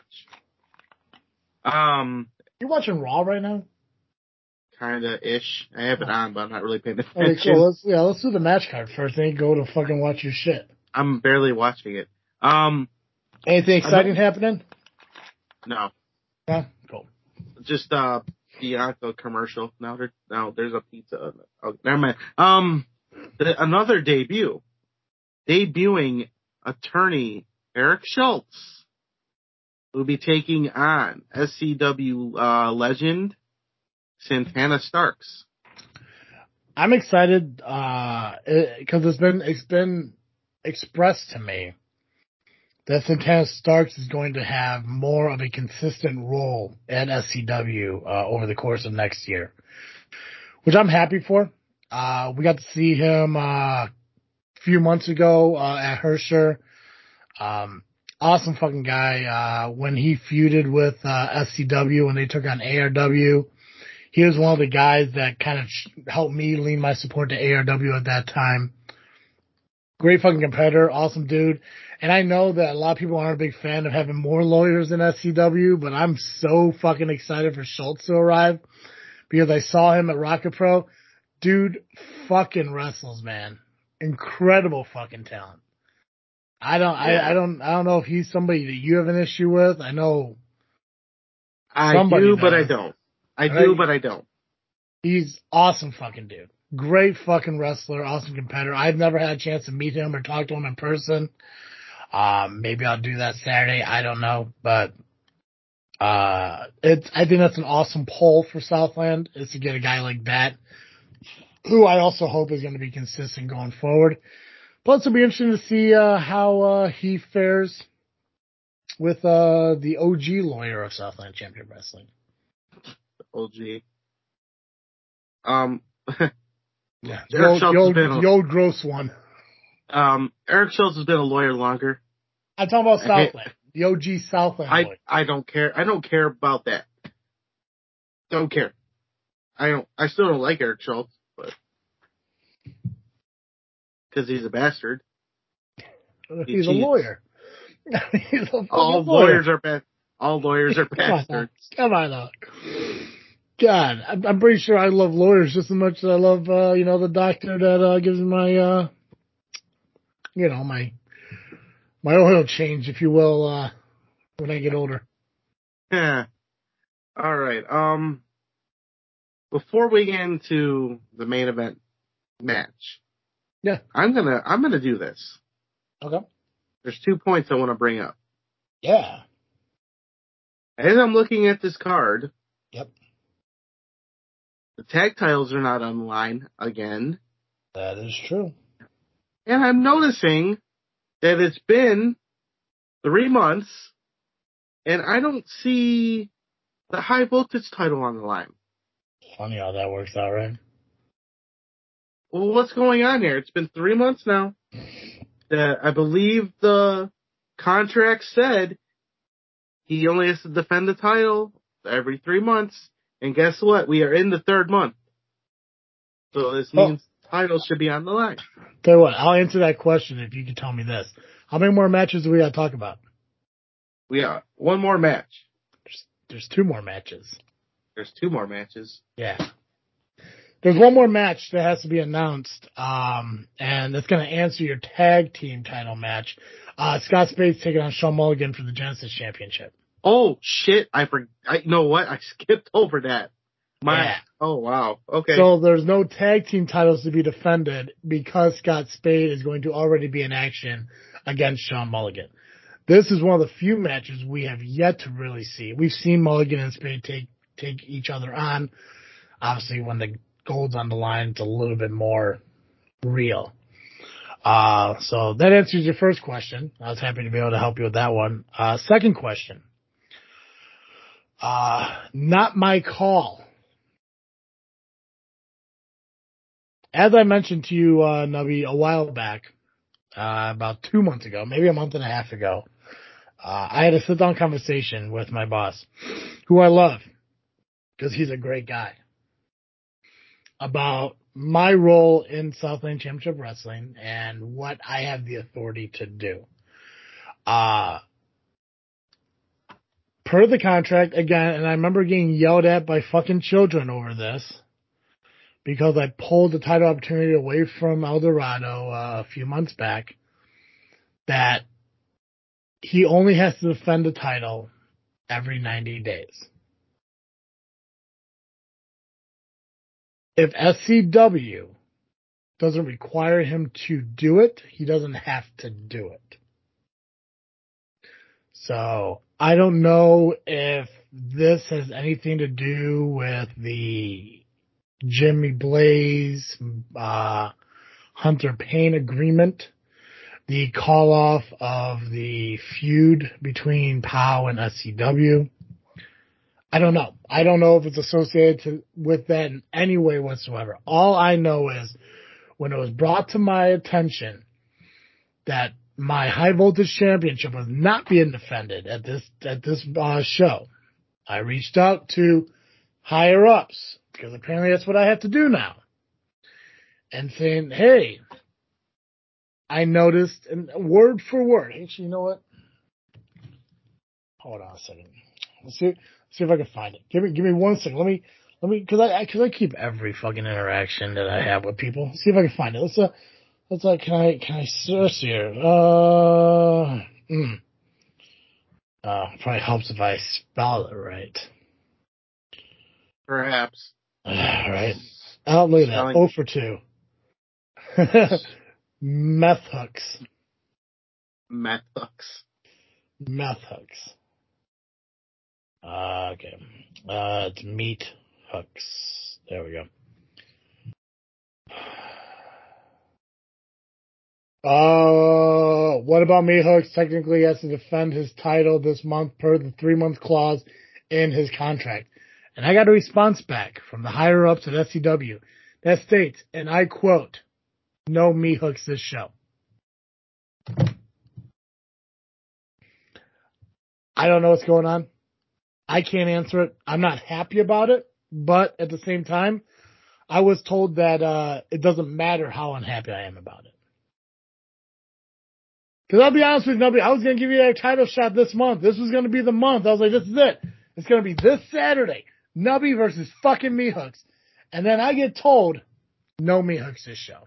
Um, You watching Raw right now? Kinda ish. I have it on, but I'm not really paying attention. Okay, cool. Let's yeah, let's do the match card first. Then you go to fucking watch your shit. I'm barely watching it. Um, anything exciting happening? No. Yeah, cool. Just uh, Bianca commercial. Now there, now there's a pizza. Oh, never mind. Um, the, another debut, debuting attorney Eric Schultz will be taking on S C W uh, legend Santana Starks. I'm excited because uh, it, it's been it's been expressed to me that Santana Starks is going to have more of a consistent role at S C W uh, over the course of next year, which I'm happy for. Uh, we got to see him uh, a few months ago uh, at Hersher. Um, awesome fucking guy. Uh, when he feuded with uh, S C W when they took on A R W, he was one of the guys that kind of helped me lean my support to A R W at that time. Great fucking competitor, awesome dude. And I know that a lot of people aren't a big fan of having more lawyers in S C W, but I'm so fucking excited for Schultz to arrive because I saw him at Rocket Pro. Dude fucking wrestles, man. Incredible fucking talent. I don't, yeah. I, I don't, I don't know if he's somebody that you have an issue with. I know. I do, does. but I don't. I right? do, but I don't. He's awesome fucking dude. Great fucking wrestler, awesome competitor. I've never had a chance to meet him or talk to him in person. Um, maybe I'll do that Saturday. I don't know, but uh, it's. I think that's an awesome poll for Southland is to get a guy like that, who I also hope is going to be consistent going forward. Plus, it'll be interesting to see uh, how uh, he fares with uh, the O G lawyer of Southland Championship Wrestling. O G. Um. Yeah, the old, the, old, the old gross one. Um, Eric Schultz has been a lawyer longer. I'm talking about I- Southland, the O G Southland I lawyer. I don't care. I don't care about that. Don't care. I don't. I still don't like Eric Schultz, but because he's a bastard. He He's a cheats. lawyer. He's a fucking All lawyer. lawyers are bad. All lawyers are Come on, bastards. now. Come on now. God, I'm, I'm pretty sure I love lawyers just as much as I love, uh, you know, the doctor that uh, gives me my, uh, you know, my my oil change, if you will, uh, when I get older. Yeah. All right. Um. Before we get into the main event match, Yeah. I'm gonna I'm gonna do this. Okay. There's two points I want to bring up. Yeah. As I'm looking at this card, Yep. the tag titles are not on the line again, That is true. and I'm noticing that it's been three months, and I don't see the high voltage title on the line. Funny how that works out, right? Well, what's going on here? It's been three months now. Uh, I believe the contract said he only has to defend the title every three months. And guess what? We are in the third month. So this Oh. means titles should be on the line. Tell you what, I'll answer that question if you can tell me this. How many more matches do we got to talk about? We got one more match. There's, there's two more matches. There's two more matches. Yeah. There's one more match that has to be announced, um, and it's going to answer your tag team title match. Uh, Scott Spade's taking on Sean Mulligan for the Genesis Championship. Oh, shit. I forgot. You know what? I skipped over that. My, Yeah. Oh, wow. Okay. So there's no tag team titles to be defended because Scott Spade is going to already be in action against Sean Mulligan. This is one of the few matches we have yet to really see. We've seen Mulligan and Spade take take each other on. Obviously, when the gold's on the line, it's a little bit more real. Uh, so that answers your first question. I was happy to be able to help you with that one. Uh, second question. Uh, not my call. As I mentioned to you, uh, Nubby, a while back, uh, about two months ago, maybe a month and a half ago, uh, I had a sit-down conversation with my boss, who I love, because he's a great guy, about my role in Southland Championship Wrestling and what I have the authority to do. Uh, per the contract, again, and I remember getting yelled at by fucking children over this, because I pulled the title opportunity away from El Dorado uh, a few months back, that he only has to defend the title every ninety days. If S C W doesn't require him to do it, he doesn't have to do it. So I don't know if this has anything to do with the Jimmy Blaze, uh, Hunter Payne agreement, the call off of the feud between P O W and S C W. I don't know. I don't know if it's associated to, with that in any way whatsoever. All I know is when it was brought to my attention that my high voltage championship was not being defended at this at this uh, show, I reached out to higher ups, because apparently that's what I have to do now, and saying, hey, I noticed, and word for word, actually, you know what? Hold on a second. Let's see, let's see if I can find it. Give me, give me one second. Let me, let me, because I, because I, I keep every fucking interaction that I have with people. Let's see if I can find it. Let's, uh, let's, uh, can I, can I search here? Uh, mm. uh, probably helps if I spell it right. Perhaps. Right. Oh, look at that. Spelling. Oh for two. Meth hooks. Meth hooks. Meth hooks. Uh, okay. Uh, it's meat hooks. There we go. Uh, what about meat hooks? Technically, he has to defend his title this month per the three-month clause in his contract. And I got a response back from the higher-ups at S C W that states, and I quote, no meat hooks this show. I don't know what's going on. I can't answer it. I'm not happy about it, but at the same time, I was told that uh, it doesn't matter how unhappy I am about it. Because I'll be honest with you, Nubby, I was going to give you that title shot this month. This was going to be the month. I was like, this is it. It's going to be this Saturday. Nubby versus fucking Me Hooks. And then I get told, no Me Hooks this show.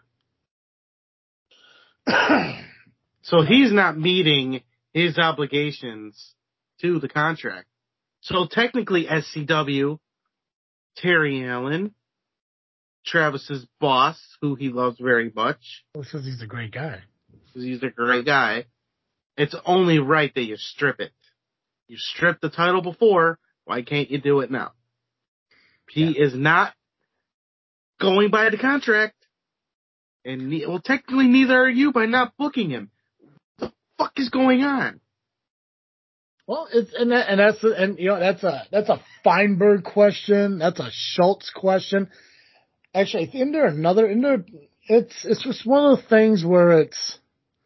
So he's not meeting his obligations to the contract. So technically S C W, Terry Allen, Travis's boss, who he loves very much. Because he's a great guy. Because he's a great guy. It's only right that you strip it. You stripped the title before, why can't you do it now? He yeah. is not going by the contract. And, ne- well, technically neither are you by not booking him. What the fuck is going on? Well, it's, and that, and that's, and you know, that's a, that's a Feinberg question. That's a Schultz question. Actually, isn't there another, in there, it's, it's just one of the things where it's,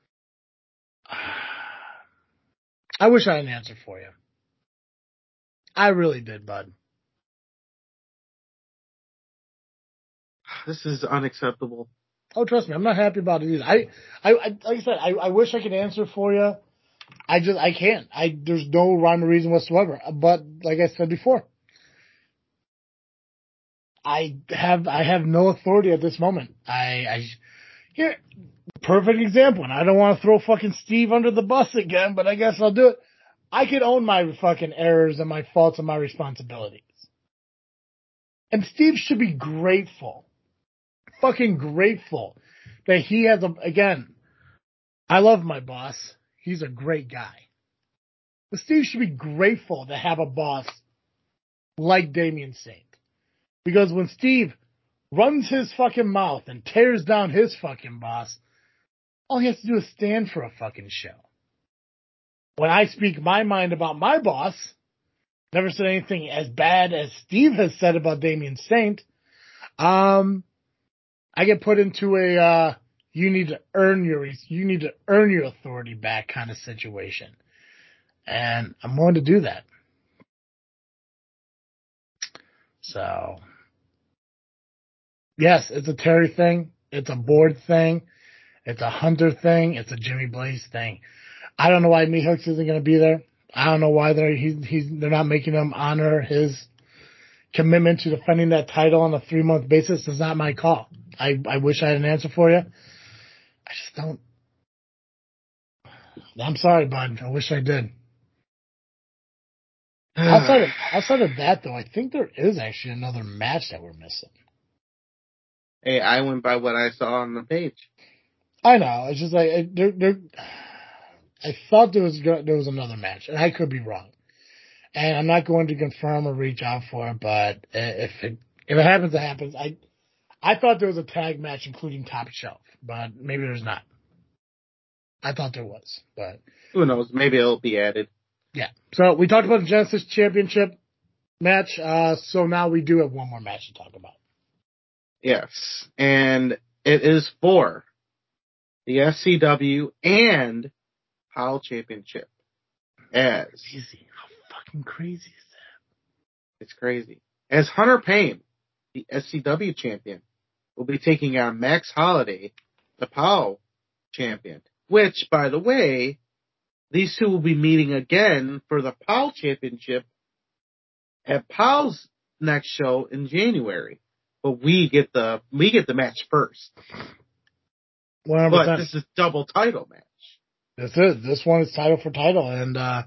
I wish I had an answer for you. I really did, bud. This is unacceptable. Oh, trust me, I'm not happy about it either. I, I, I like I said, I, I wish I could answer for you. I just, I can't. I, there's no rhyme or reason whatsoever. But like I said before, I have, I have no authority at this moment. I, I, here, perfect example. And I don't want to throw fucking Steve under the bus again, but I guess I'll do it. I could own my fucking errors and my faults and my responsibilities. And Steve should be grateful. Fucking grateful that he has a, again, I love my boss. He's a great guy. But Steve should be grateful to have a boss like Damian Saint. Because when Steve runs his fucking mouth and tears down his fucking boss, all he has to do is stand for a fucking show. When I speak my mind about my boss, never said anything as bad as Steve has said about Damian Saint, um, I get put into a, uh, you need to earn your, you need to earn your authority back kind of situation. And I'm willing to do that. So, yes, it's a Terry thing. It's a board thing. It's a Hunter thing. It's a Jimmy Blaze thing. I don't know why Me Hooks isn't going to be there. I don't know why they're, he's, he's, they're not making him honor his commitment to defending that title on a three-month basis. It's not my call. I, I wish I had an answer for you. I just don't. I'm sorry, bud. I wish I did. outside, of, outside of that, though, I think there is actually another match that we're missing. Hey, I went by what I saw on the page. I know. It's just like, there, there, I thought there was there was another match, and I could be wrong. And I'm not going to confirm or reach out for it, but if it if it happens, it happens. I I thought there was a tag match including Top Shelf, but maybe there's not. I thought there was, but who knows? Maybe it'll be added. Yeah. So we talked about the Genesis Championship match. Uh, so now we do have one more match to talk about. Yes, and it is for the S C W and P A L Championship. As crazy. How fucking crazy is that? It's crazy. As Hunter Payne, the S C W champion, will be taking on Max Holiday, the P A L champion. Which, by the way, these two will be meeting again for the P A L championship at P A L's next show in January. But we get the we get the match first. one hundred percent. But this is double title match. This is. This one is title for title, and uh,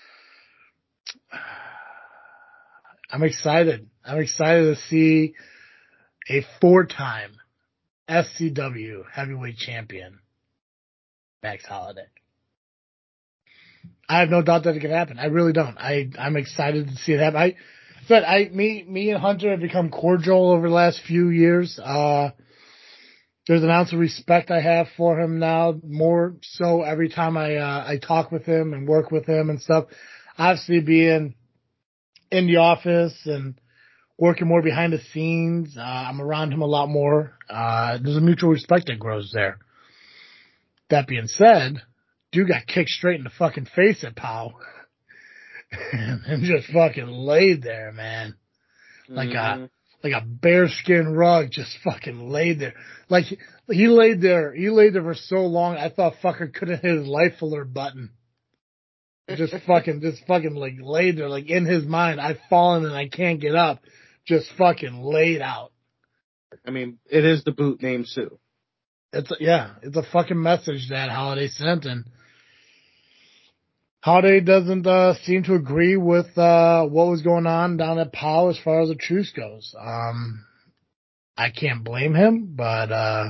I'm excited. I'm excited to see a four-time S C W heavyweight champion, Max Holiday. I have no doubt that it can happen. I really don't. I, I'm excited to see it happen. I said, I, me, me and Hunter have become cordial over the last few years. Uh, there's an ounce of respect I have for him now, more so every time I, uh, I talk with him and work with him and stuff. Obviously being in the office and working more behind the scenes, uh, I'm around him a lot more. Uh, there's a mutual respect that grows there. That being said, dude got kicked straight in the fucking face at P A L. and just fucking laid there, man. Like Mm-hmm. a like a bearskin rug, just fucking laid there. Like he, he laid there, he laid there for so long. I thought fucker couldn't hit his life alert button. Just fucking, just fucking like laid there, like in his mind, I've fallen and I can't get up. Just fucking laid out. I mean, it is the boot named Sue. It's yeah, it's a fucking message that Holiday sent, and Holiday doesn't uh, seem to agree with uh, what was going on down at P O W as far as the truce goes. Um, I can't blame him, but uh,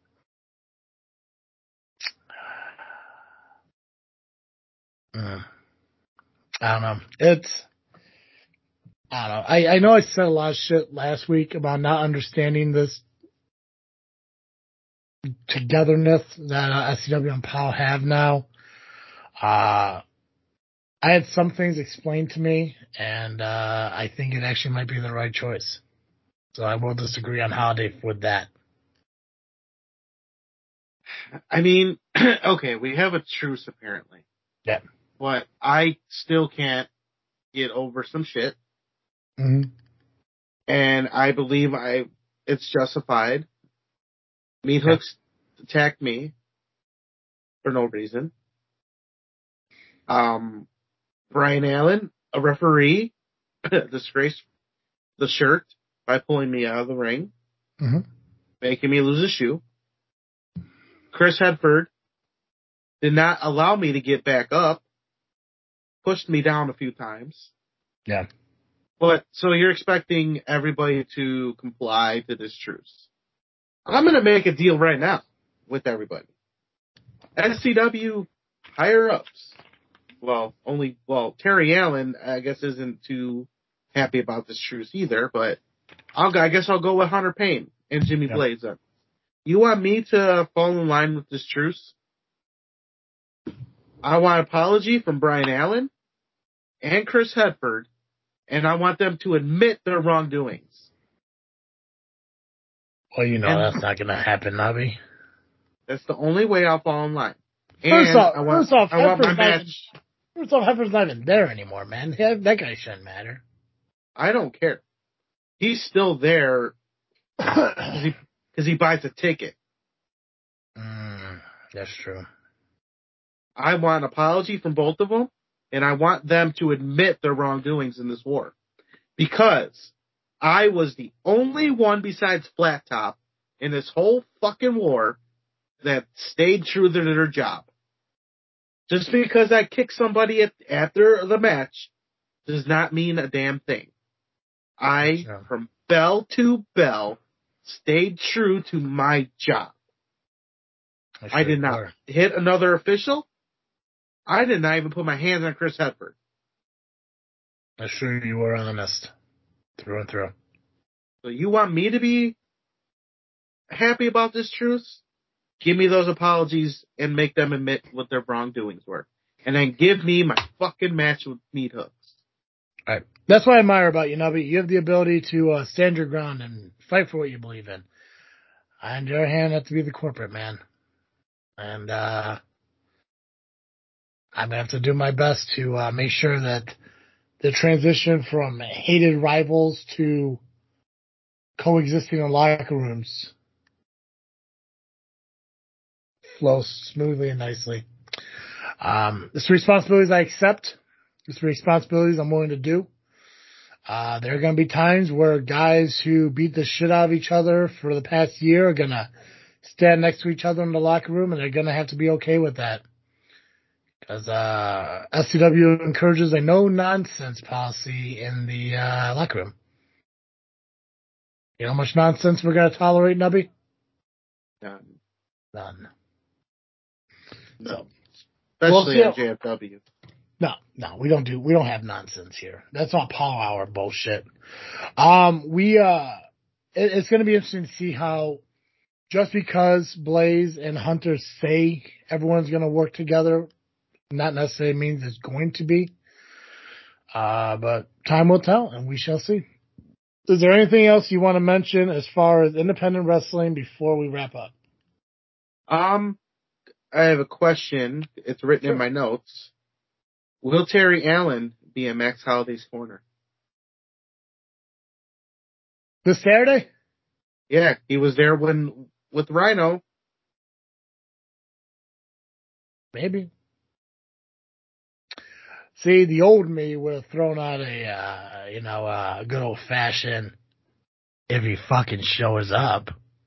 uh, I don't know. It's I don't know. I, I know I said a lot of shit last week about not understanding this togetherness that uh, S C W and P O W have now. Uh, I had some things explained to me, and uh, I think it actually might be the right choice. So I will disagree on Holiday with that. I mean, okay, we have a truce apparently. Yeah. But I still can't get over some shit. Mm-hmm. And I believe I it's justified. Meat Yeah. Hooks attacked me for no reason. Um, Brian Allen, a referee, disgraced the shirt by pulling me out of the ring, Mm-hmm. making me lose a shoe. Chris Hedford did not allow me to get back up, pushed me down a few times. Yeah. But so you're expecting everybody to comply to this truce. I'm going to make a deal right now with everybody. S C W higher ups. Well, only, well, Terry Allen, I guess, isn't too happy about this truce either, but I'll, I guess I'll go with Hunter Payne and Jimmy Yep. Blades. You want me to fall in line with this truce? I want an apology from Brian Allen and Chris Hedford, and I want them to admit their wrongdoings. Well, you know And that's not going to happen, Nobby. that's the only way I'll fall in line. First And off, I want, first off, I want my Heifer's not even, match. first off, Heifer's not even there anymore, man. That, that guy shouldn't matter. I don't care. He's still there because he, cause he buys a ticket. mm, that's true. I want an apology from both of them, and I want them to admit their wrongdoings in this war. Because I was the only one besides Flat Top in this whole fucking war that stayed true to their job. Just because I kicked somebody at, after the match does not mean a damn thing. I, Sure. from bell to bell, stayed true to my job. That's I true. did not Or- hit another official. I did not even put my hands on Chris Hedford. That's true. You were honest through and through. So you want me to be happy about this truce? Give me those apologies and make them admit what their wrongdoings were. And then give me my fucking match with Meat Hooks. All right. That's what I admire about you, Nubby. You have the ability to uh, stand your ground and fight for what you believe in. I, on the other hand, have to be the corporate man. And uh, I'm going to have to do my best to uh, make sure that the transition from hated rivals to coexisting in locker rooms flows smoothly and nicely. Um, it's responsibilities I accept. It's responsibilities I'm willing to do. Uh, there are going to be times where guys who beat the shit out of each other for the past year are going to stand next to each other in the locker room, and they're going to have to be okay with that. Because uh, S C W encourages a no-nonsense policy in the uh, locker room. You know how much nonsense we're going to tolerate, Nubby? None. None. No. So, Especially we'll on J F W. No, no, we don't do, we don't have nonsense here. That's all Power Hour bullshit. Um, we, uh, it, it's going to be interesting to see how, just because Blaze and Hunter say everyone's going to work together, not necessarily means it's going to be. Uh, but time will tell, and we shall see. Is there anything else you want to mention as far as independent wrestling before we wrap up? Um, I have a question. It's written Sure. in my notes. Will Terry Allen be in Max Holloway's corner. This Saturday? Yeah, he was there when with Rhino. Maybe. See, the old me would have thrown out a, uh, you know, a uh, good old fashioned if he fucking shows up.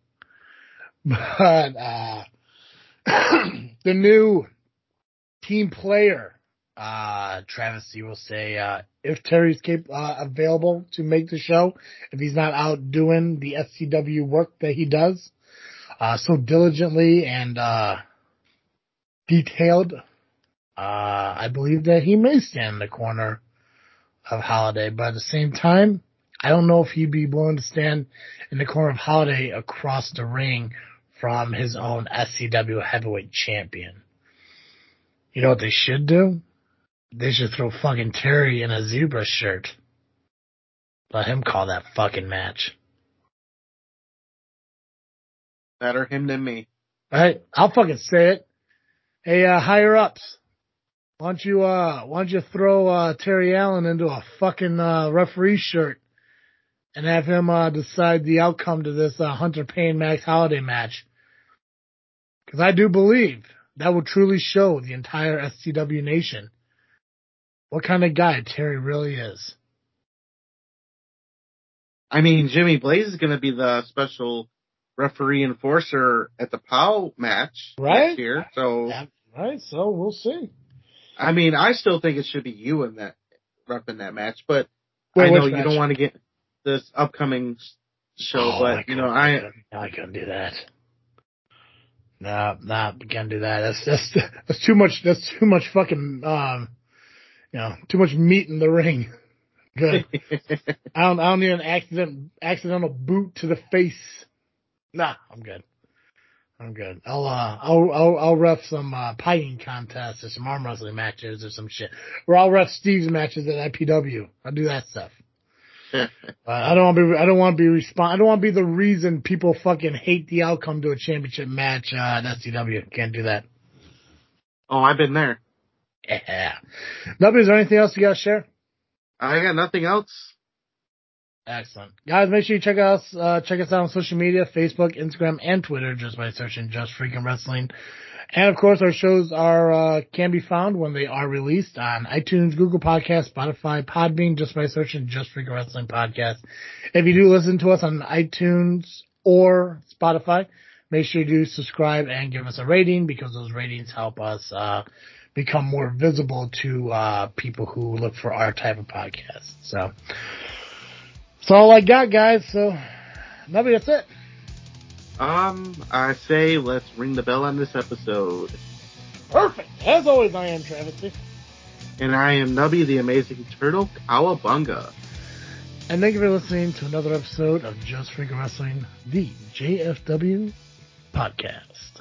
But uh, the new team player, uh, Travis, you will say, uh, if Terry's cap- uh, available to make the show, if he's not out doing the S C W work that he does uh, so diligently and uh, detailed, Uh, I believe that he may stand in the corner of Holiday, but at the same time, I don't know if he'd be willing to stand in the corner of Holiday across the ring from his own S C W heavyweight champion. You know what they should do? They should throw fucking Terry in a zebra shirt. Let him call that fucking match. Better him than me. Right? I'll fucking say it. Hey, uh, higher ups. Why don't you, uh, why don't you throw, uh, Terry Allen into a fucking, uh, referee shirt and have him, uh, decide the outcome to this, uh, Hunter Payne Max Holiday match? Cause I do believe that will truly show the entire S C W nation what kind of guy Terry really is. I mean, Jimmy Blaze is going to be the special referee enforcer at the P O W match Right? next year. So, Yeah, right. So we'll see. I mean, I still think it should be you in that rep in that match, but Wait, I know which you match? don't want to get this upcoming show. Oh, but I you know, couldn't- I I couldn't, I couldn't do that. No, no, we can't do that. That's that's that's too much. That's too much fucking um, you know, too much meat in the ring. Good. I don't. I don't need an accident accidental boot to the face. Nah, I'm good. I'm good. I'll uh, I'll I'll, I'll ref some uh, piking contests or some arm wrestling matches or some shit. Or I'll ref Steve's matches at I P W. I'll do that stuff. uh, I don't want to be. I don't want to be respon I don't want to be the reason people fucking hate the outcome to a championship match uh, at S C W. Can't do that. oh, I've been there. Yeah. W, is there anything else you got to share? I got nothing else. Excellent. Guys, make sure you check us uh, check us out on social media, Facebook, Instagram, and Twitter, just by searching Just Freaking Wrestling. And, of course, our shows are uh, can be found when they are released on iTunes, Google Podcasts, Spotify, Podbean, just by searching Just Freaking Wrestling Podcast. If you do listen to us on iTunes or Spotify, make sure you do subscribe and give us a rating, because those ratings help us uh, become more visible to uh, people who look for our type of podcast. So... That's all I got, guys. So, maybe that's it. Um, I say let's ring the bell on this episode. Perfect. As always, I am Travis. And I am Nubby, the Amazing Turtle, Cowabunga. And thank you for listening to another episode of Just Freaking Wrestling, the J F W podcast.